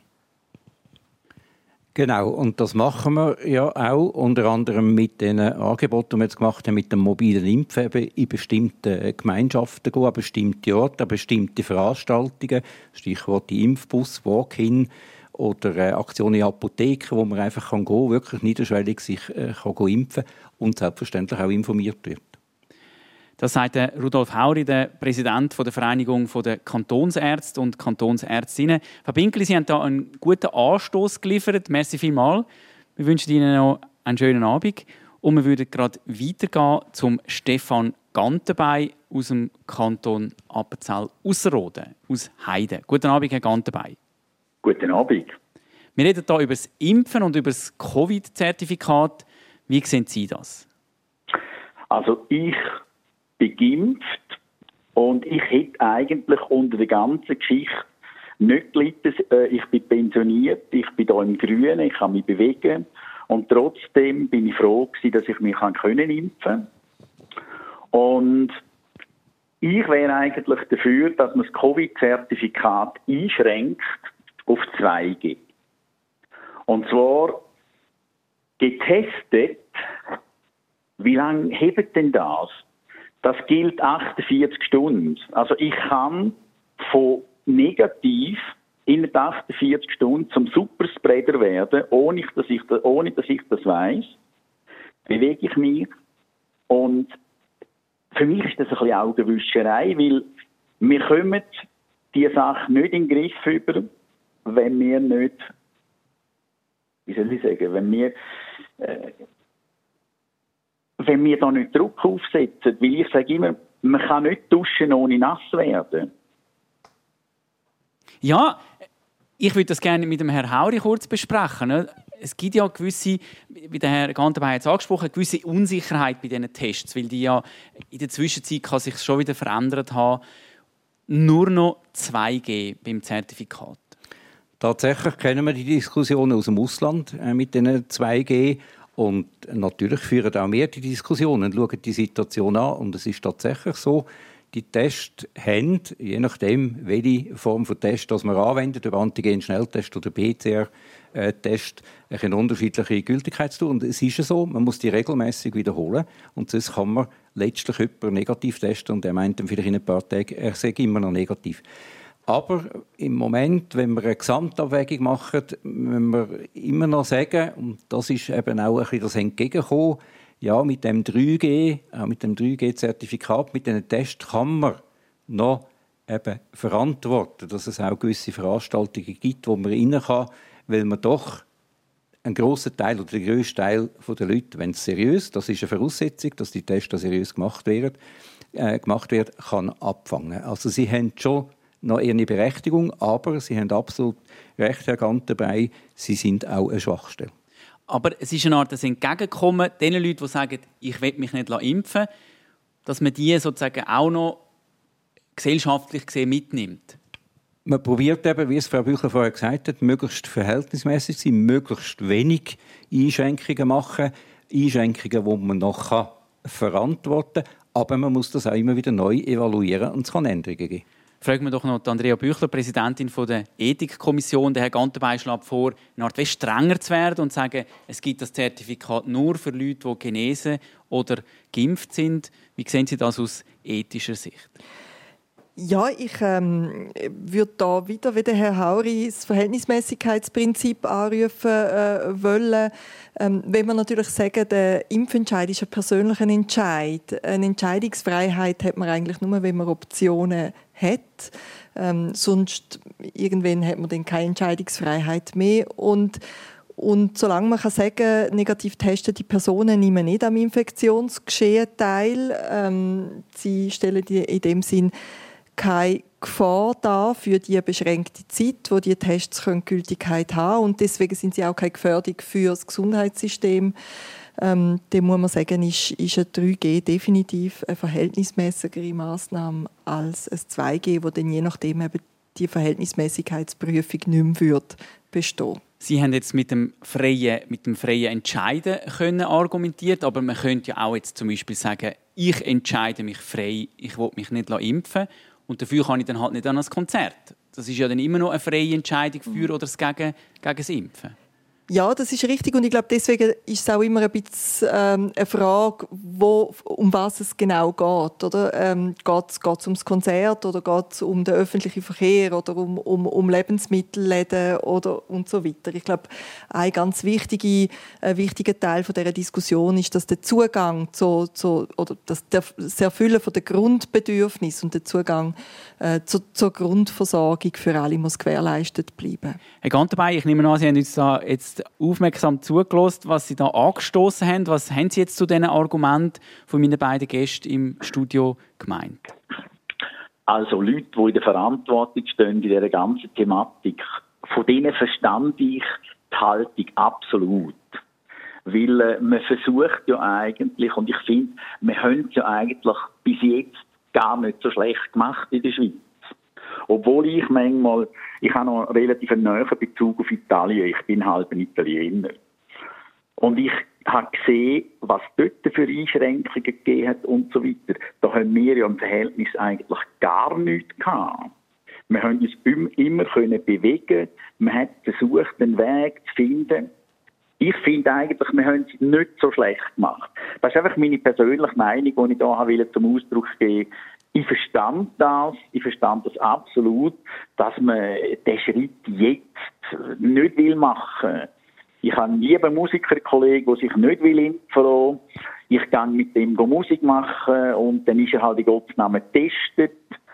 F: Genau, und das machen wir ja auch unter anderem mit den Angeboten, die wir jetzt gemacht haben, mit dem mobilen Impfen eben in bestimmten Gemeinschaften gehen, an bestimmte Orte, an bestimmte Veranstaltungen, Stichwort die Impfbus, Walk-in oder äh, Aktionen in Apotheken, wo man einfach kann gehen, wirklich niederschwellig sich äh, kann gehen impfen und selbstverständlich auch informiert wird.
C: Das sagt der Rudolf Hauri, der Präsident der Vereinigung der Kantonsärzte und Kantonsärztinnen. Frau Binkeli, Sie haben da einen guten Anstoß geliefert. Merci vielmals. Wir wünschen Ihnen noch einen schönen Abend. Und wir würden gerade weitergehen zum Stefan Gantenbein aus dem Kanton Appenzell-Ausserrhoden, aus Heide. Guten Abend, Herr Gantenbein.
K: Guten Abend.
C: Wir reden hier über das Impfen und über das Covid-Zertifikat. Wie sehen Sie das?
K: Also ich bin geimpft und ich hätte eigentlich unter der ganzen Geschichte nicht gelitten. Ich bin pensioniert, ich bin hier im Grünen, ich kann mich bewegen. Und trotzdem bin ich froh gewesen, dass ich mich impfen konnte. Und ich wäre eigentlich dafür, dass man das Covid-Zertifikat einschränkt auf zwei G. Und zwar getestet, wie lange hebt denn das? Das gilt achtundvierzig Stunden. Also ich kann von negativ in achtundvierzig Stunden zum Superspreader werden, ohne dass ich das, ohne dass ich das weiss. Bewege ich mich. Und für mich ist das ein bisschen Augenwischerei, weil wir kommen diese Sache nicht in den Griff über, wenn wir nicht, wie soll ich sagen, wenn wir, äh, wenn wir da nicht Druck aufsetzen. Weil ich sage immer, man kann nicht duschen, ohne nass werden.
C: Ja, ich würde das gerne mit dem Herrn Hauri kurz besprechen. Es gibt ja gewisse, wie der Herr Gantenbein jetzt angesprochen hat, gewisse Unsicherheit bei diesen Tests, weil die ja in der Zwischenzeit kann sich schon wieder verändert haben. Nur noch zwei G beim Zertifikat.
F: Tatsächlich kennen wir die Diskussionen aus dem Ausland äh, mit diesen zwei G. Und natürlich führen auch wir die Diskussionen und schauen die Situation an. Und es ist tatsächlich so, die Tests haben, je nachdem, welche Form von Test das man anwendet, ob Antigen-Schnelltest oder B C R-Test, eine unterschiedliche Gültigkeitsdauer. Und es ist so, man muss die regelmäßig wiederholen. Und sonst kann man letztlich jemanden negativ testen und er meint dann vielleicht in ein paar Tagen, er sei immer noch negativ. Aber im Moment, wenn wir eine Gesamtabwägung machen, müssen wir immer noch sagen, und das ist eben auch ein bisschen das Entgegenkommen, ja, mit dem drei G, auch mit dem drei G-Zertifikat, mit diesen Tests kann man noch eben verantworten, dass es auch gewisse Veranstaltungen gibt, wo man rein kann, weil man doch einen grossen Teil oder den grössten Teil der Leute, wenn es seriös, das ist eine Voraussetzung, dass die Tests seriös gemacht werden, äh, gemacht werden, kann abfangen. Also sie haben schon noch ihre Berechtigung, aber Sie haben absolut recht, Herr Gantenbein, sie sind auch eine Schwachstelle.
C: Aber es ist eine Art des Entgegenkommen den Leuten, die sagen, ich will mich nicht impfen lassen, dass man die sozusagen auch noch gesellschaftlich gesehen mitnimmt.
F: Man probiert eben, wie es Frau Büchler vorher gesagt hat, möglichst verhältnismäßig zu sein, möglichst wenig Einschränkungen machen, Einschränkungen, die man noch kann verantworten kann, aber man muss das auch immer wieder neu evaluieren und es kann Änderungen geben.
C: Fragen wir doch noch Andrea Büchler, Präsidentin der Ethikkommission. Der Herr Gantenbein schlägt vor, eine Art strenger zu werden und zu sagen, es gibt das Zertifikat nur für Leute, die genesen oder geimpft sind. Wie sehen Sie das aus ethischer Sicht?
E: Ja, ich ähm, würde da wieder, wie der Herr Hauri, das Verhältnismäßigkeitsprinzip anrufen äh, wollen. Ähm, wenn wir natürlich sagen, der Impfentscheid ist ein persönlicher Entscheid. Eine Entscheidungsfreiheit hat man eigentlich nur, wenn man Optionen hat. Ähm, sonst irgendwann hat man dann keine Entscheidungsfreiheit mehr. Und Und solange man kann sagen, negativ testete Personen nehmen nicht am Infektionsgeschehen teil, ähm, sie stellen in dem Sinn keine Gefahr dar für die beschränkte Zeit, wo die Tests Gültigkeit haben können. Und deswegen sind sie auch keine Gefährdung für das Gesundheitssystem. Ähm, dem muss man sagen, ist, ist ein drei G definitiv eine verhältnismäßigere Massnahme als ein zwei G, wo dann je nachdem eben die Verhältnismäßigkeitsprüfung nicht mehr bestehen würde.
C: Sie haben jetzt mit dem freien, mit dem freien Entscheiden können argumentiert, aber man könnte ja auch jetzt zum Beispiel sagen, ich entscheide mich frei, ich will mich nicht impfen und dafür kann ich dann halt nicht an ein Konzert. Das ist ja dann immer noch eine freie Entscheidung für oder gegen, gegen das Impfen.
E: Ja, das ist richtig und ich glaube, deswegen ist es auch immer ein bisschen ähm, eine Frage, wo, um was es genau geht. Oder? Ähm, geht es ums Konzert oder geht es um den öffentlichen Verkehr oder um, um, um Lebensmittelläden oder und so weiter. Ich glaube, ein ganz wichtiger, ein wichtiger Teil von dieser Diskussion ist, dass der Zugang zu, zu oder das, das Erfüllen von der Grundbedürfnisse und der Zugang äh, zu, zur Grundversorgung für alle muss gewährleistet bleiben.
C: Herr Gantenbein, ich nehme an, Sie haben uns da jetzt aufmerksam zugelassen, was Sie da angestoßen haben. Was haben Sie jetzt zu diesen Argumenten von meinen beiden Gästen im Studio gemeint?
K: Also Leute, die in der Verantwortung stehen in dieser ganzen Thematik, von denen verstand ich die Haltung absolut. Weil äh, man versucht ja eigentlich, und ich finde, wir haben es ja eigentlich bis jetzt gar nicht so schlecht gemacht in der Schweiz. Obwohl ich manchmal, ich habe noch relativ einen nahen Bezug auf Italien, ich bin halb ein Italiener. Und ich habe gesehen, was dort für Einschränkungen gegeben hat und so weiter. Da haben wir ja im Verhältnis eigentlich gar nichts gehabt. Wir haben uns immer bewegen, man hat versucht, einen Weg zu finden. Ich finde eigentlich, wir haben es nicht so schlecht gemacht. Das ist einfach meine persönliche Meinung, die ich hier zum Ausdruck geben will. Ich verstand das, ich verstand das absolut, dass man den Schritt jetzt nicht will machen. Ich habe nie einen Musikerkollegen, der sich nicht will impfen lassen. Ich gehe mit dem Musik machen und dann ist er halt in Gottes Namen getestet.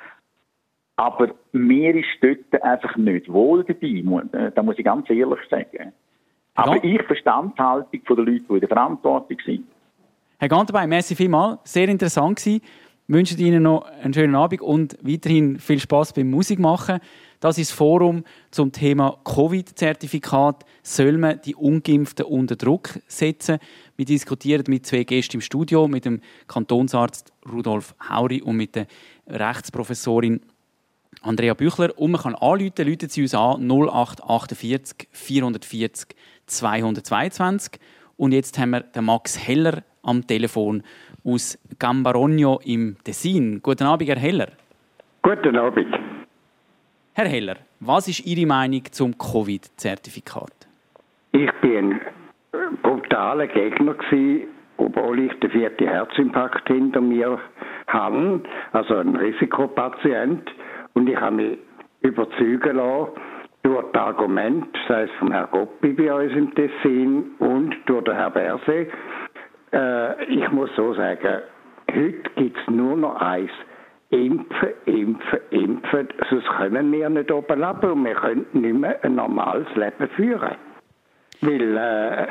K: Aber mir ist dort einfach nicht wohl dabei, das muss ich ganz ehrlich sagen. Aber ja. Ich verstand die Haltung der Leute, die in der Verantwortung sind.
C: Herr Gantenbein, merci vielmals, sehr interessant gewesen. Ich wünsche Ihnen noch einen schönen Abend und weiterhin viel Spass beim Musikmachen. Das ist das Forum zum Thema Covid-Zertifikat. Soll man die Ungeimpften unter Druck setzen? Wir diskutieren mit zwei Gästen im Studio, mit dem Kantonsarzt Rudolf Hauri und mit der Rechtsprofessorin Andrea Büchler. Und man kann anrufen, rufen Sie uns an null acht achtundvierzig vierhundertvierzig zweihundertzweiundzwanzig. Und jetzt haben wir den Max Heller am Telefon aus Gambarogno im Tessin. Guten Abend, Herr Heller.
L: Guten Abend.
C: Herr Heller, was ist Ihre Meinung zum Covid-Zertifikat?
L: Ich bin ein brutaler Gegner gewesen, obwohl ich den vierten Herzinfarkt hinter mir habe, also ein Risikopatient. Und ich habe mich überzeugen lassen durch das Argument, sei es vom Herrn Goppi bei uns im Tessin und durch den Herrn Berset. Äh, ich muss so sagen, heute gibt es nur noch eins. Impfen, impfen, impfen. Sonst können wir nicht oben runter und wir können nicht mehr ein normales Leben führen. Weil, äh,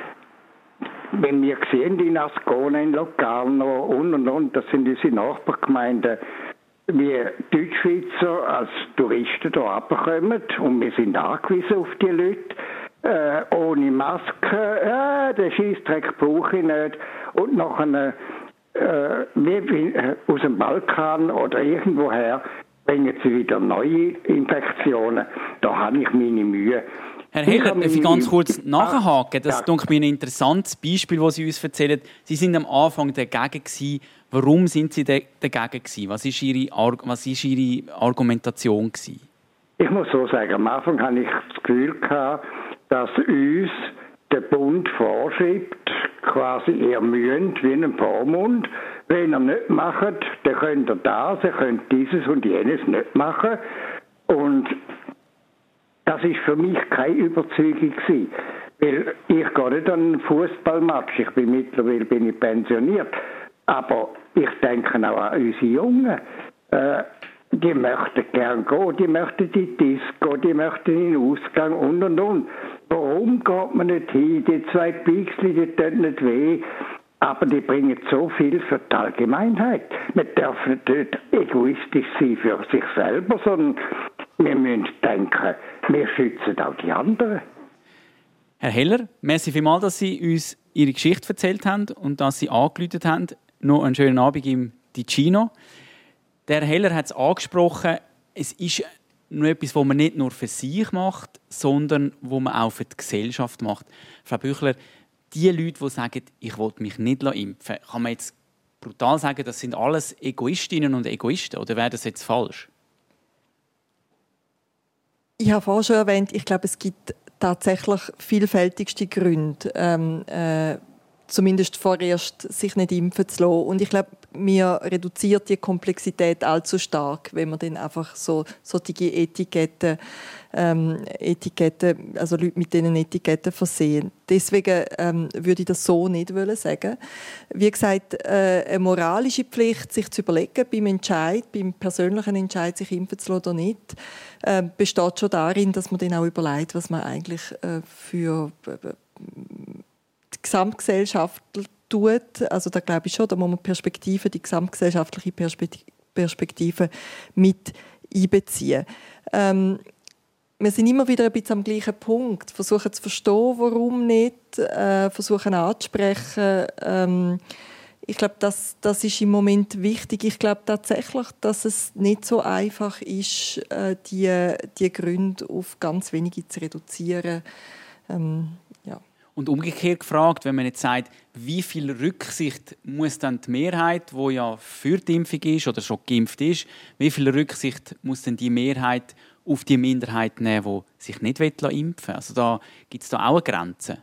L: wenn wir sehen, in Ascona, in Locarno und und und, das sind unsere Nachbargemeinden, wie Deutschschweizer als Touristen hier runterkommen und wir sind angewiesen auf die Leute, äh, ohne Maske, äh, den Scheissdreck brauche ich nicht. Und nachher, äh, wie äh, aus dem Balkan oder irgendwoher, bringen sie wieder neue Infektionen. Da habe ich meine Mühe.
C: Herr Heller, darf ich ganz kurz nachhaken? Das ist ja. mir ein interessantes Beispiel, das Sie uns erzählen. Sie sind am Anfang dagegen gewesen. Warum sind Sie dagegen gewesen? Was ist Ihre, was ist Ihre Argumentation gewesen?
L: Ich muss so sagen, am Anfang hatte ich das Gefühl gehabt, dass uns der Bund vorschreibt, quasi ihr müsst wie ein Vormund. Wenn ihr nicht macht, dann könnt ihr das, ihr könnt dieses und jenes nicht machen. Und das ist für mich keine Überzeugung gewesen. Weil ich gehe nicht an einen Fußballmatch, ich bin mittlerweile bin ich pensioniert. Aber ich denke auch an unsere Jungen. Äh, die möchten gern gehen, die möchten in die Disco, die möchten in den Ausgang und und und. Warum geht man nicht hin? Die zwei Pixel, die tun nicht weh. Aber die bringen so viel für die Allgemeinheit. Wir dürfen nicht egoistisch sein für sich selber, sondern wir müssen denken, wir schützen auch die anderen.
C: Herr Heller, merci vielmals, dass Sie uns Ihre Geschichte erzählt haben und dass Sie angerufen haben. Noch einen schönen Abend im Ticino. Der Herr Heller hat es angesprochen, es ist nur etwas, was man nicht nur für sich macht, sondern was man auch für die Gesellschaft macht. Frau Büchler, die Leute, die sagen, ich will mich nicht impfen lassen, kann man jetzt brutal sagen, das sind alles Egoistinnen und Egoisten, oder wäre das jetzt falsch?
E: Ich habe vorhin schon erwähnt, ich glaube, es gibt tatsächlich vielfältigste Gründe, ähm, äh, zumindest vorerst sich nicht impfen zu lassen. Und ich glaube, mir reduziert die Komplexität allzu stark, wenn man dann einfach so solche Etiketten, ähm, Etiketten, also Leute mit diesen Etiketten versehen. Deswegen ähm, würde ich das so nicht sagen. Wie gesagt, äh, eine moralische Pflicht, sich zu überlegen beim Entscheid, beim persönlichen Entscheid, sich impfen zu lassen oder nicht, äh, besteht schon darin, dass man dann auch überlegt, was man eigentlich äh, für äh, die Gesamtgesellschaft tut. Also da glaube ich schon, da muss man Perspektive, die gesamtgesellschaftliche Perspektive mit einbeziehen. Ähm, wir sind immer wieder ein bisschen am gleichen Punkt, versuchen zu verstehen, warum nicht, äh, versuchen anzusprechen. Ähm, ich glaube, das, das ist im Moment wichtig. Ich glaube tatsächlich, dass es nicht so einfach ist, äh, die, die Gründe auf ganz wenige zu reduzieren. Ähm, ja.
C: Und umgekehrt gefragt, wenn man jetzt sagt, wie viel Rücksicht muss dann die Mehrheit, die ja für die Impfung ist oder schon geimpft ist, wie viel Rücksicht muss denn die Mehrheit auf die Minderheit nehmen, die sich nicht impfen wollen? Also da gibt es da auch eine Grenze?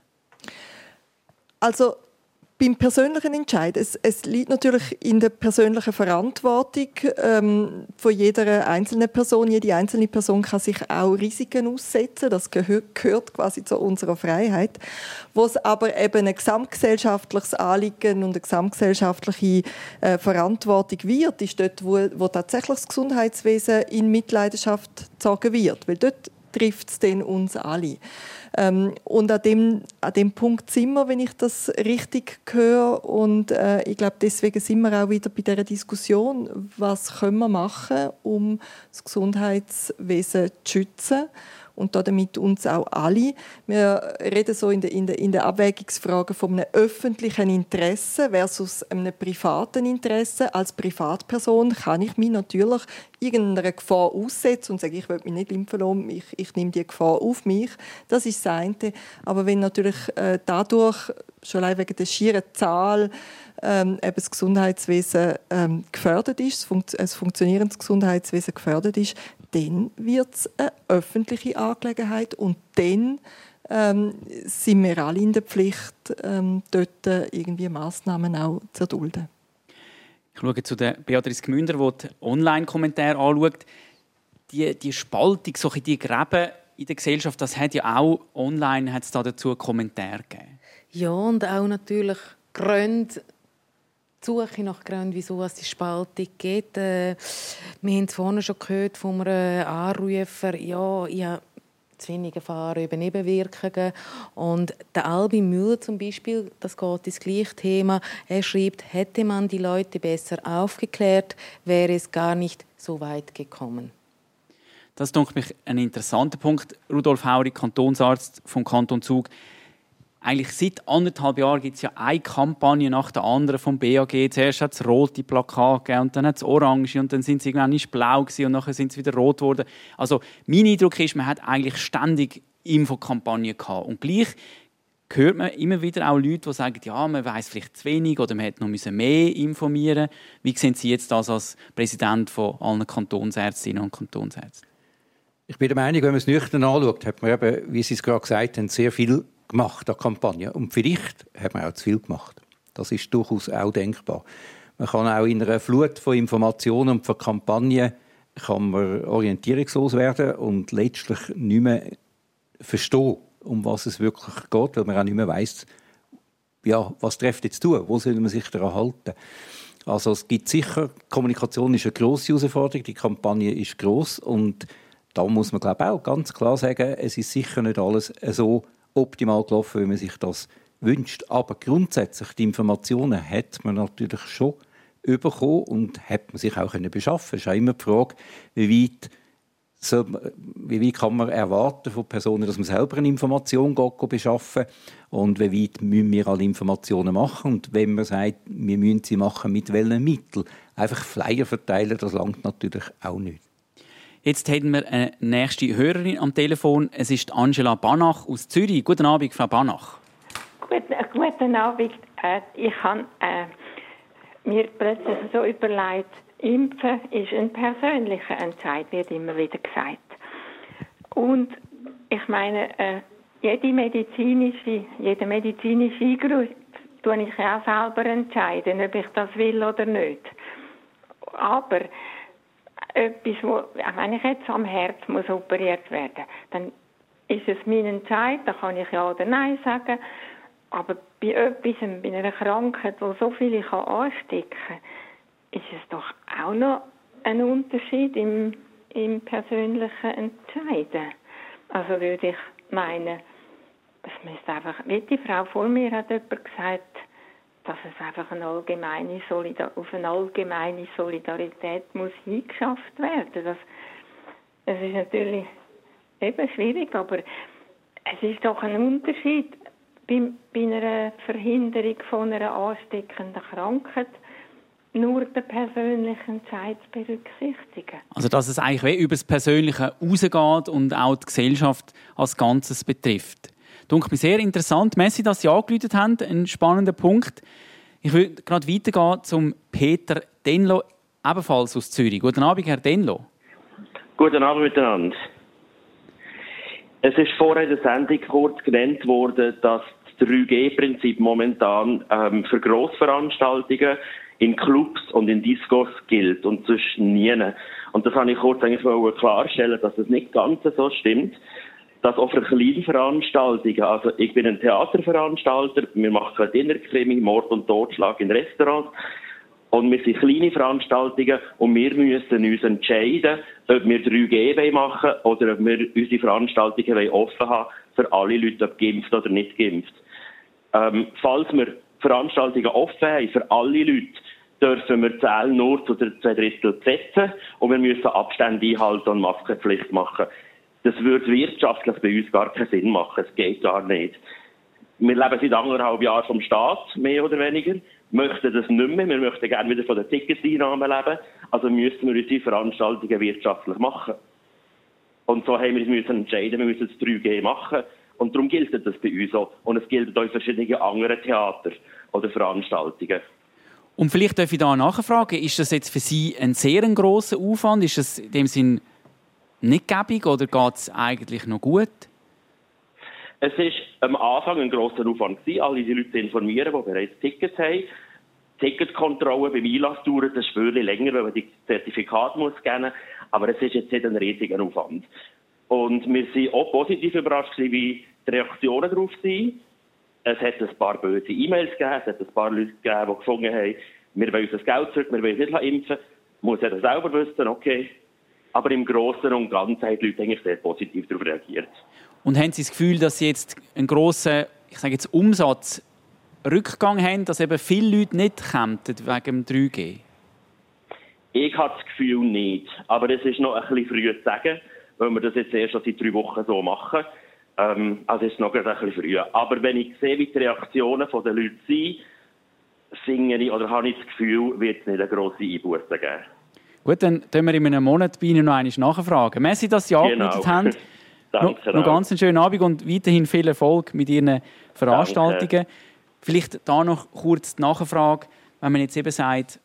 E: Also beim persönlichen Entscheid, es, es liegt natürlich in der persönlichen Verantwortung ähm, von jeder einzelnen Person. Jede einzelne Person kann sich auch Risiken aussetzen. Das gehört, gehört quasi zu unserer Freiheit. Wo es aber eben ein gesamtgesellschaftliches Anliegen und eine gesamtgesellschaftliche äh, Verantwortung wird, ist dort, wo, wo tatsächlich das Gesundheitswesen in Mitleidenschaft gezogen wird. Weil dort trifft es dann uns alle. Ähm, und an dem, an dem Punkt sind wir, wenn ich das richtig höre. Und äh, ich glaube, deswegen sind wir auch wieder bei dieser Diskussion, was können wir machen, um das Gesundheitswesen zu schützen. Und damit uns auch alle. Wir reden so in der, in der, in der Abwägungsfrage von einem öffentlichen Interesse versus einem privaten Interesse. Als Privatperson kann ich mich natürlich irgendeiner Gefahr aussetzen und sagen, ich will mich nicht impfen lassen, ich, ich nehme die Gefahr auf mich. Das ist das eine. Aber wenn natürlich äh, dadurch, schon allein wegen der schieren Zahl, ähm, eben das Gesundheitswesen ähm, gefördert ist, ein funktionierendes Gesundheitswesen gefördert ist, dann wird es eine öffentliche Angelegenheit und dann ähm, sind wir alle in der Pflicht, ähm, dort irgendwie Massnahmen auch zu erdulden.
C: Ich schaue zu der Beatrice Gmünder, die die Online-Kommentare anschaut. Die, die Spaltung, solche die Gräben in der Gesellschaft, das hat ja auch online hat's da dazu Kommentare gegeben.
D: Ja, und auch natürlich Gründe, die Suche nach Gründen, wieso es die Spaltung gibt. Äh, wir haben es vorhin schon gehört von einem Anrufer, ja, ich habe zu wenig erfahren über Nebenwirkungen. Und der Albin Müller zum Beispiel, das geht ins gleiche Thema, er schreibt, hätte man die Leute besser aufgeklärt, wäre es gar nicht so weit gekommen.
C: Das ist mich ein interessanter Punkt. Rudolf Haurig, Kantonsarzt vom Kanton Zug. Eigentlich seit anderthalb Jahren gibt es ja eine Kampagne nach der anderen vom B A G. Zuerst hat es rote Plakate gegeben, und dann hat es orange und dann sind sie irgendwann nicht blau gewesen, und nachher sind sie wieder rot geworden. Also mein Eindruck ist, man hat eigentlich ständig Infokampagnen gehabt. Und gleich hört man immer wieder auch Leute, die sagen, ja, man weiss vielleicht zu wenig oder man hätte noch mehr informieren müssen. Wie sehen Sie jetzt das als Präsident von allen Kantonsärztinnen und Kantonsärzten?
F: Ich bin der Meinung, wenn man es nüchtern anschaut, hat man eben, wie Sie es gerade gesagt haben, sehr viel gemacht an Kampagnen. Und vielleicht hat man auch zu viel gemacht. Das ist durchaus auch denkbar. Man kann auch in einer Flut von Informationen und von Kampagnen kann man orientierungslos werden und letztlich nicht mehr verstehen, um was es wirklich geht, weil man auch nicht mehr weiss, ja, was trifft jetzt zu, wo soll man sich daran halten. Also es gibt sicher, Kommunikation ist eine grosse Herausforderung, die Kampagne ist gross und da muss man, glaube ich, auch ganz klar sagen, es ist sicher nicht alles so optimal gelaufen, wie man sich das wünscht. Aber grundsätzlich, die Informationen hat man natürlich schon bekommen und hat man sich auch beschaffen können. Es ist auch immer die Frage, wie weit, soll man, wie weit kann man erwarten von Personen, dass man selber eine Information geht, beschaffen und wie weit müssen wir alle Informationen machen. Und wenn man sagt, wir müssen sie machen, mit welchen Mitteln, einfach Flyer verteilen, das langt natürlich auch nicht.
C: Jetzt haben wir eine nächste Hörerin am Telefon. Es ist Angela Banach aus Zürich. Guten Abend, Frau Banach.
M: Guten, guten Abend. Äh, ich habe äh, mir plötzlich so überlegt, Impfen ist ein persönlicher Entscheid, wird immer wieder gesagt. Und ich meine, äh, jede medizinische, jeder medizinische Eingriff tue ich auch selber entscheiden, ob ich das will oder nicht. Aber etwas, wo, wenn ich jetzt am Herz muss operiert werden, dann ist es mein Entscheid, da kann ich ja oder nein sagen. Aber bei etwas, bei einer Krankheit, die so viele kann anstecken kann, ist es doch auch noch ein Unterschied im, im persönlichen Entscheiden. Also würde ich meinen, es müsste einfach, wie die Frau vor mir hat jemand gesagt, dass es einfach eine allgemeine Solidar- auf eine allgemeine Solidarität muss hingeschafft werden. Das, das ist natürlich eben schwierig, aber es ist doch ein Unterschied bei, bei einer Verhinderung von einer ansteckenden Krankheit, nur den persönlichen Entscheid zu berücksichtigen.
C: Also dass es eigentlich über das Persönliche rausgeht und auch die Gesellschaft als Ganzes betrifft. Dunkel mir sehr interessant. Merci, dass Sie angerufen haben. Ein spannender Punkt. Ich will gerade weitergehen zum Peter Denlo, ebenfalls aus Zürich. Guten Abend, Herr Denlo.
N: Guten Abend miteinander. Es ist vorher in der Sendung kurz genannt worden, dass das drei G Prinzip momentan ähm, für Grossveranstaltungen in Clubs und in Discos gilt und sonst nie. Und das habe ich kurz eigentlich klarstellen, dass das nicht ganz so stimmt. Dass auch für kleine Veranstaltungen, also ich bin ein Theaterveranstalter, wir machen Dinnerkrimi, Mord und Totschlag in Restaurants und wir sind kleine Veranstaltungen und wir müssen uns entscheiden, ob wir drei G machen wollen oder ob wir unsere Veranstaltungen offen haben für alle Leute, ob geimpft oder nicht geimpft. Ähm, falls wir Veranstaltungen offen haben für alle Leute, dürfen wir die Zahlen nur zu der zwei Drittel setzen und wir müssen Abstände einhalten und Maskenpflicht machen. Das würde wirtschaftlich bei uns gar keinen Sinn machen. Es geht gar nicht. Wir leben seit anderthalb Jahren vom Staat, mehr oder weniger, möchten das nicht mehr. Wir möchten gerne wieder von den Ticketseinnahmen leben. Also müssen wir unsere Veranstaltungen wirtschaftlich machen. Und so haben wir uns müssen entscheiden, wir müssen das drei G machen. Und darum gilt das bei uns auch. Und es gilt auch in verschiedenen anderen Theater oder Veranstaltungen.
C: Und vielleicht darf ich da nachfragen, ist das jetzt für Sie ein sehr grosser Aufwand? Ist das in dem Sinn nicht gäbig oder geht es eigentlich noch gut?
N: Es war am Anfang ein grosser Aufwand, alle die Leute zu informieren, die bereits Tickets haben. Ticketkontrolle beim Einlass dauert ein Stückchen länger, weil man die Zertifikate muss geben muss. Aber es ist jetzt nicht ein riesiger Aufwand. Und wir waren auch positiv überrascht, wie die Reaktionen darauf sind. Es hat ein paar böse E-Mails gegeben, es hat ein paar Leute gegeben, die gefunden haben, wir wollen das Geld zurück, wir wollen nicht impfen. Muss jeder selber wissen, okay. Aber im Großen und Ganzen haben die Leute eigentlich sehr positiv darauf reagiert.
C: Und haben Sie das Gefühl, dass Sie jetzt einen grossen, ich sage jetzt, Umsatzrückgang haben, dass eben viele Leute nicht kommen wegen dem drei G?
N: Ich habe das Gefühl nicht. Aber es ist noch ein bisschen früh zu sagen, weil wir das jetzt erst seit drei Wochen so machen. Ähm, also es ist noch ein bisschen früh. Aber wenn ich sehe, wie die Reaktionen der Leute sind, finde ich, oder habe ich das Gefühl, wird es nicht eine grosse Einbuße geben.
C: Gut, dann können wir in einem Monat bei Ihnen noch einmal nachfragen. Merci, dass Sie angerufen haben.
N: Danke.
C: Noch, noch ganz einen schönen Abend und weiterhin viel Erfolg mit Ihren Veranstaltungen. Danke. Vielleicht da noch kurz die Nachfrage, wenn man jetzt eben sagt,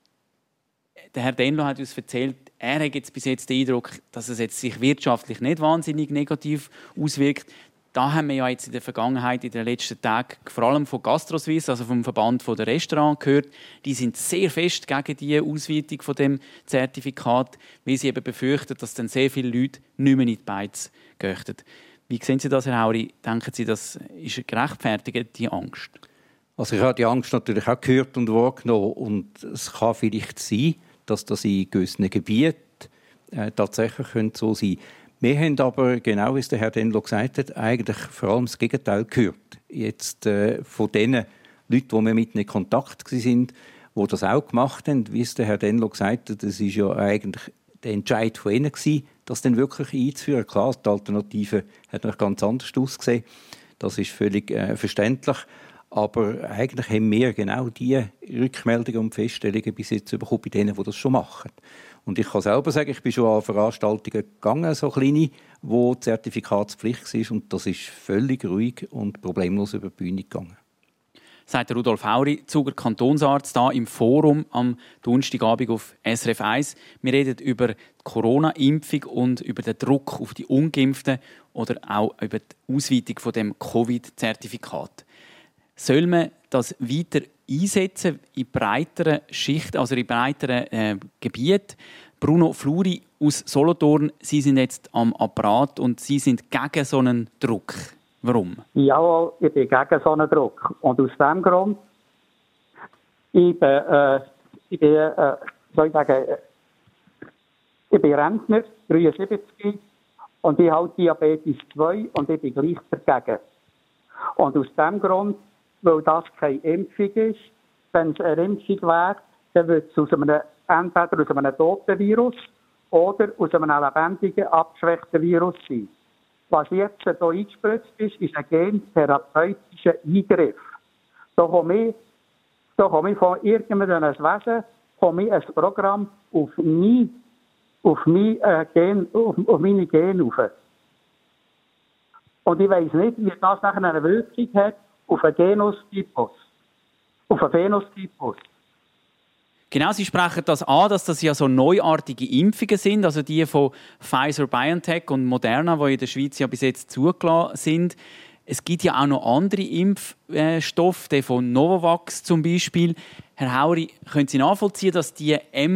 C: der Herr Denlo hat uns erzählt, er hat jetzt bis jetzt den Eindruck, dass es jetzt sich wirtschaftlich nicht wahnsinnig negativ auswirkt. Da haben wir ja jetzt in der Vergangenheit, in den letzten Tagen, vor allem von GastroSuisse, also vom Verband der Restaurants, gehört, die sind sehr fest gegen die Ausweitung von dem Zertifikat, weil sie eben befürchten, dass dann sehr viele Leute nicht mehr in die Beiz gehen. Wie sehen Sie das, Herr Hauri? Denken Sie, das ist gerechtfertigt, die Angst?
F: Also ich habe die Angst natürlich auch gehört und wahrgenommen. Und es kann vielleicht sein, dass das in gewissen Gebieten äh, tatsächlich so sein könnte. Wir haben aber, genau wie es der Herr Denlo gesagt hat, eigentlich vor allem das Gegenteil gehört. Jetzt äh, von den Leuten, die wir mit in Kontakt waren, die das auch gemacht haben, wie es der Herr Denlo gesagt hat, das war ja eigentlich der Entscheid von ihnen gewesen, das dann wirklich einzuführen. Klar, die Alternative hat noch ganz anders ausgesehen. Das ist völlig äh, verständlich. Aber eigentlich haben wir genau diese Rückmeldungen und Feststellungen bis jetzt bekommen bei denen, die das schon machen. Und ich kann selber sagen, ich bin schon an Veranstaltungen gegangen, so kleine, wo die Zertifikatspflicht war. Und das ist völlig ruhig und problemlos über die Bühne gegangen.
C: sagt Rudolf Hauri, Zuger Kantonsarzt, hier im Forum am Donnerstagabend auf S R F eins. Wir reden über die Corona-Impfung und über den Druck auf die Ungeimpften oder auch über die Ausweitung von dem Covid-Zertifikat. Soll man das weiter einsetzen in breiteren Schichten, also in breiteren äh, Gebieten? Bruno Fluri aus Solothurn, Sie sind jetzt am Apparat und Sie sind gegen so einen Druck. Warum?
O: Ja, ich bin gegen so einen Druck. Und aus diesem Grund, ich bin, äh, ich bin äh, soll ich sagen, ich bin Rentner, dreiundsiebzig, und ich habe Diabetes zwei und ich bin gleich dagegen. Und aus diesem Grund, weil das keine Impfung ist, wenn es eine Impfung wäre, dann würde es aus einem, entweder aus einem toten Virus oder aus einem lebendigen, abgeschwächten Virus sein. Was jetzt hier eingespritzt ist, ist ein gentherapeutischer Eingriff. Da komme ich, da komme ich von irgendeinem Wesen komme ich ein Programm auf, mein, auf, mein, äh, Gen, auf, auf meine Gene rauf. Und ich weiss nicht, wie das nachher eine Wirkung hat auf einen Genotypus, auf einen Phänotypus.
C: Genau, Sie sprechen das an, dass das ja so neuartige Impfungen sind, also die von Pfizer-BioNTech und Moderna, die in der Schweiz ja bis jetzt zugelassen sind. Es gibt ja auch noch andere Impfstoffe, die von Novavax zum Beispiel. Herr Hauri, können Sie nachvollziehen, dass die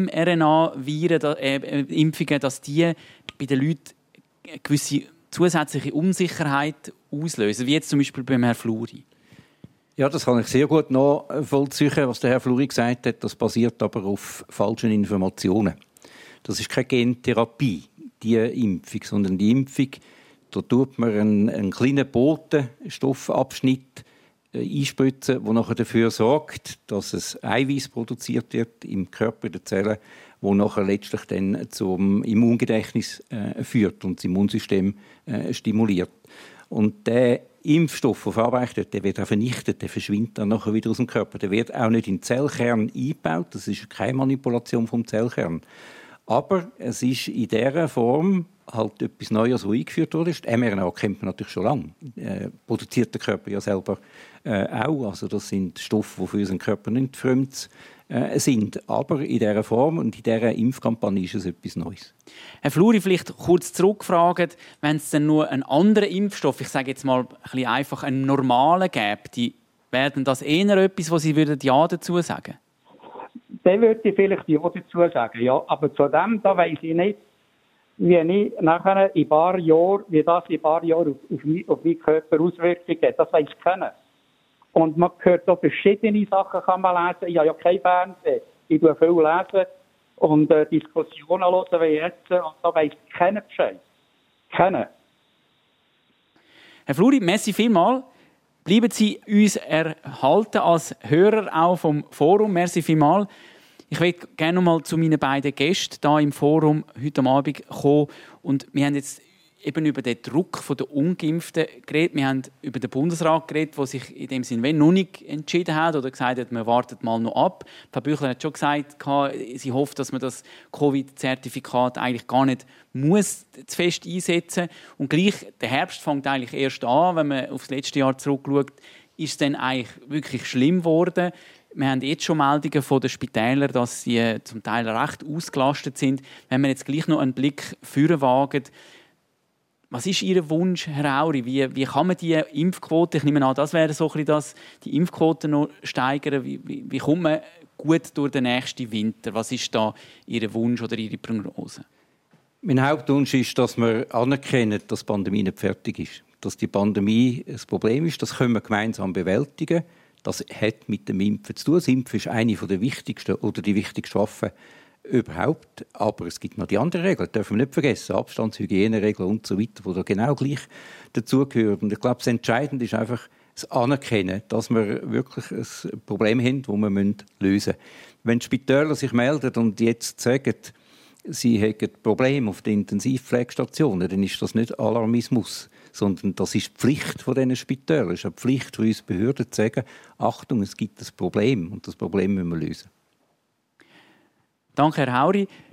C: mRNA-Viren-Impfungen, dass die bei den Leuten eine gewisse zusätzliche Unsicherheit auslösen, wie jetzt zum Beispiel beim Herrn Fluri?
F: Ja, das kann ich sehr gut nachvollziehen, was der Herr Fluri gesagt hat. Das basiert aber auf falschen Informationen. Das ist keine Gentherapie, die Impfung, sondern die Impfung, da tut man einen, einen kleinen Botenstoffabschnitt einspritzen, der nachher dafür sorgt, dass es Eiweiß produziert wird im Körper der Zellen, wo nachher letztlich dann zum Immungedächtnis äh, führt und das Immunsystem äh, stimuliert. Und der Impfstoff, der verarbeitet wird, der wird auch vernichtet, der verschwindet dann nachher wieder aus dem Körper. Der wird auch nicht in den Zellkern eingebaut, das ist keine Manipulation vom Zellkern. Aber es ist in dieser Form halt etwas Neues, was eingeführt wurde. Die mRNA kennt man natürlich schon lange. Äh, produziert der Körper ja selber äh, auch. Also das sind Stoffe, die für unseren Körper nicht fremd äh, sind. Aber in dieser Form und in dieser Impfkampagne ist es etwas Neues.
C: Herr Fluri, vielleicht kurz zurückgefragt, wenn es dann nur einen anderen Impfstoff, ich sage jetzt mal ein bisschen einfach einen normalen gäbe, wäre das eher etwas, was Sie würden ja dazu sagen?
O: Dann würde ich vielleicht ja dazu sagen, ja. Aber zu dem, da weiss ich nicht, wie ich nachher in ein paar Jahren, wie das in ein paar Jahren auf, auf, mein, auf meinen Körper Auswirkungen hat. Das weiss keiner. Und man hört auch verschiedene Sachen, kann man lesen. Ich habe ja kein Fernsehen. Ich lese viel lesen und äh, Diskussionen hören wie jetzt. Und da weiss keiner Bescheid. Keiner.
C: Herr Fluri, merci vielmals. Bleiben Sie uns erhalten als Hörer auch vom Forum. Merci vielmals. Ich möchte gerne noch mal zu meinen beiden Gästen hier im Forum heute Abend kommen. Und wir haben jetzt eben über den Druck der Ungeimpften geredet. Wir haben über den Bundesrat geredet, der sich in dem Sinne noch nicht entschieden hat oder gesagt hat, man wartet mal noch ab. Frau Büchler hat schon gesagt, sie hofft, dass man das Covid-Zertifikat eigentlich gar nicht muss zu fest einsetzen. Und gleich, der Herbst fängt eigentlich erst an, wenn man auf das letzte Jahr zurückschaut, ist es dann eigentlich wirklich schlimm geworden. Wir haben jetzt schon Meldungen von den Spitälern, dass sie zum Teil recht ausgelastet sind. Wenn wir jetzt gleich noch einen Blick führen wagen, was ist Ihr Wunsch, Herr Hauri? Wie, wie kann man die Impfquote, ich nehme an, das wäre so ein bisschen das, die Impfquote noch steigern? Wie, wie, wie kommt man gut durch den nächsten Winter? Was ist da Ihr Wunsch oder Ihre Prognose?
F: Mein Hauptwunsch ist, dass wir anerkennen, dass die Pandemie nicht fertig ist. Dass die Pandemie ein Problem ist, das können wir gemeinsam bewältigen. Das hat mit dem Impfen zu tun. Das Impfen ist eine der wichtigsten oder die wichtigste Waffe überhaupt. Aber es gibt noch die anderen Regeln, das dürfen wir nicht vergessen. Abstands-, Hygieneregeln und so weiter, die da genau gleich dazugehören. Und ich glaube, das Entscheidende ist einfach das Anerkennen, dass wir wirklich ein Problem haben, das wir lösen müssen. Wenn die Spitäler sich melden und jetzt sagen, sie haben Probleme auf den Intensivpflegestationen, dann ist das nicht Alarmismus, sondern das ist die Pflicht von diesen Spitälern. Es ist eine Pflicht für uns Behörden zu sagen, Achtung, es gibt ein Problem und das Problem müssen wir lösen.
C: Danke, Herr Hauri.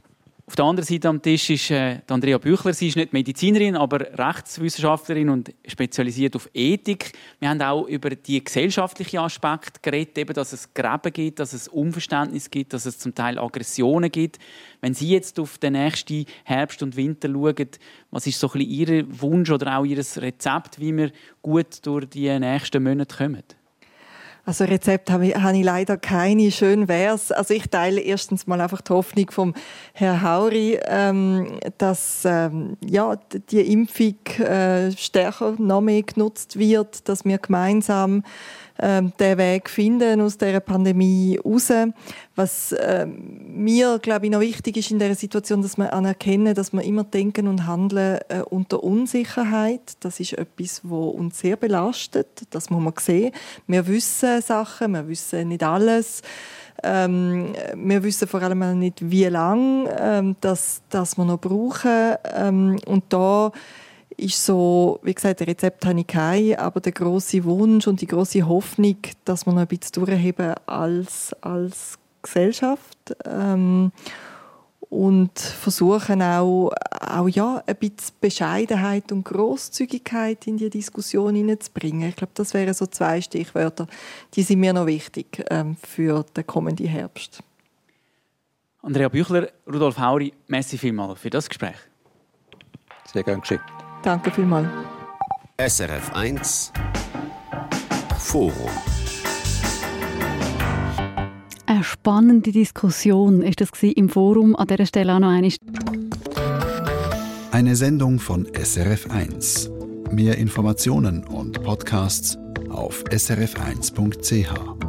C: Auf der anderen Seite am Tisch ist äh, Andrea Büchler. Sie ist nicht Medizinerin, aber Rechtswissenschaftlerin und spezialisiert auf Ethik. Wir haben auch über die gesellschaftlichen Aspekte geredet, eben, dass es Gräben gibt, dass es Unverständnis gibt, dass es zum Teil Aggressionen gibt. Wenn Sie jetzt auf den nächsten Herbst und Winter schauen, was ist so ein bisschen Ihr Wunsch oder auch Ihr Rezept, wie wir gut durch die nächsten Monate kommen?
E: Also Rezept habe ich, habe ich leider keine. Schön wär's. Also ich teile erstens mal einfach die Hoffnung vom Herrn Hauri, ähm, dass ähm, ja, die Impfung äh, stärker noch mehr genutzt wird, dass wir gemeinsam ähm, den Weg finden aus dieser Pandemie raus. Was äh, mir, glaube ich, noch wichtig ist in dieser Situation, dass wir anerkennen, dass wir immer denken und handeln äh, unter Unsicherheit. Das ist etwas, was uns sehr belastet. Das muss man sehen. Wir wissen Sachen, wir wissen nicht alles. Ähm, wir wissen vor allem auch nicht, wie lange ähm, das, das wir noch brauchen. Ähm, und da ist so, wie gesagt, das Rezept habe ich kein, aber der grosse Wunsch und die grosse Hoffnung, dass wir noch ein bisschen durchheben als, als Gesellschaft ähm, und versuchen auch, auch ja, ein bisschen Bescheidenheit und Grosszügigkeit in die Diskussion hineinzubringen. Ich glaube, das wären so zwei Stichwörter, die sind mir noch wichtig ähm, für den kommenden Herbst.
C: Andrea Büchler, Rudolf Hauri, merci vielmals für das Gespräch.
F: Sehr gern geschehen.
E: Danke vielmals.
B: S R F eins Forum.
P: Eine spannende Diskussion ist das im Forum. An dieser Stelle auch noch eine.
A: Eine Sendung von S R F eins. Mehr Informationen und Podcasts auf s r f eins punkt c h.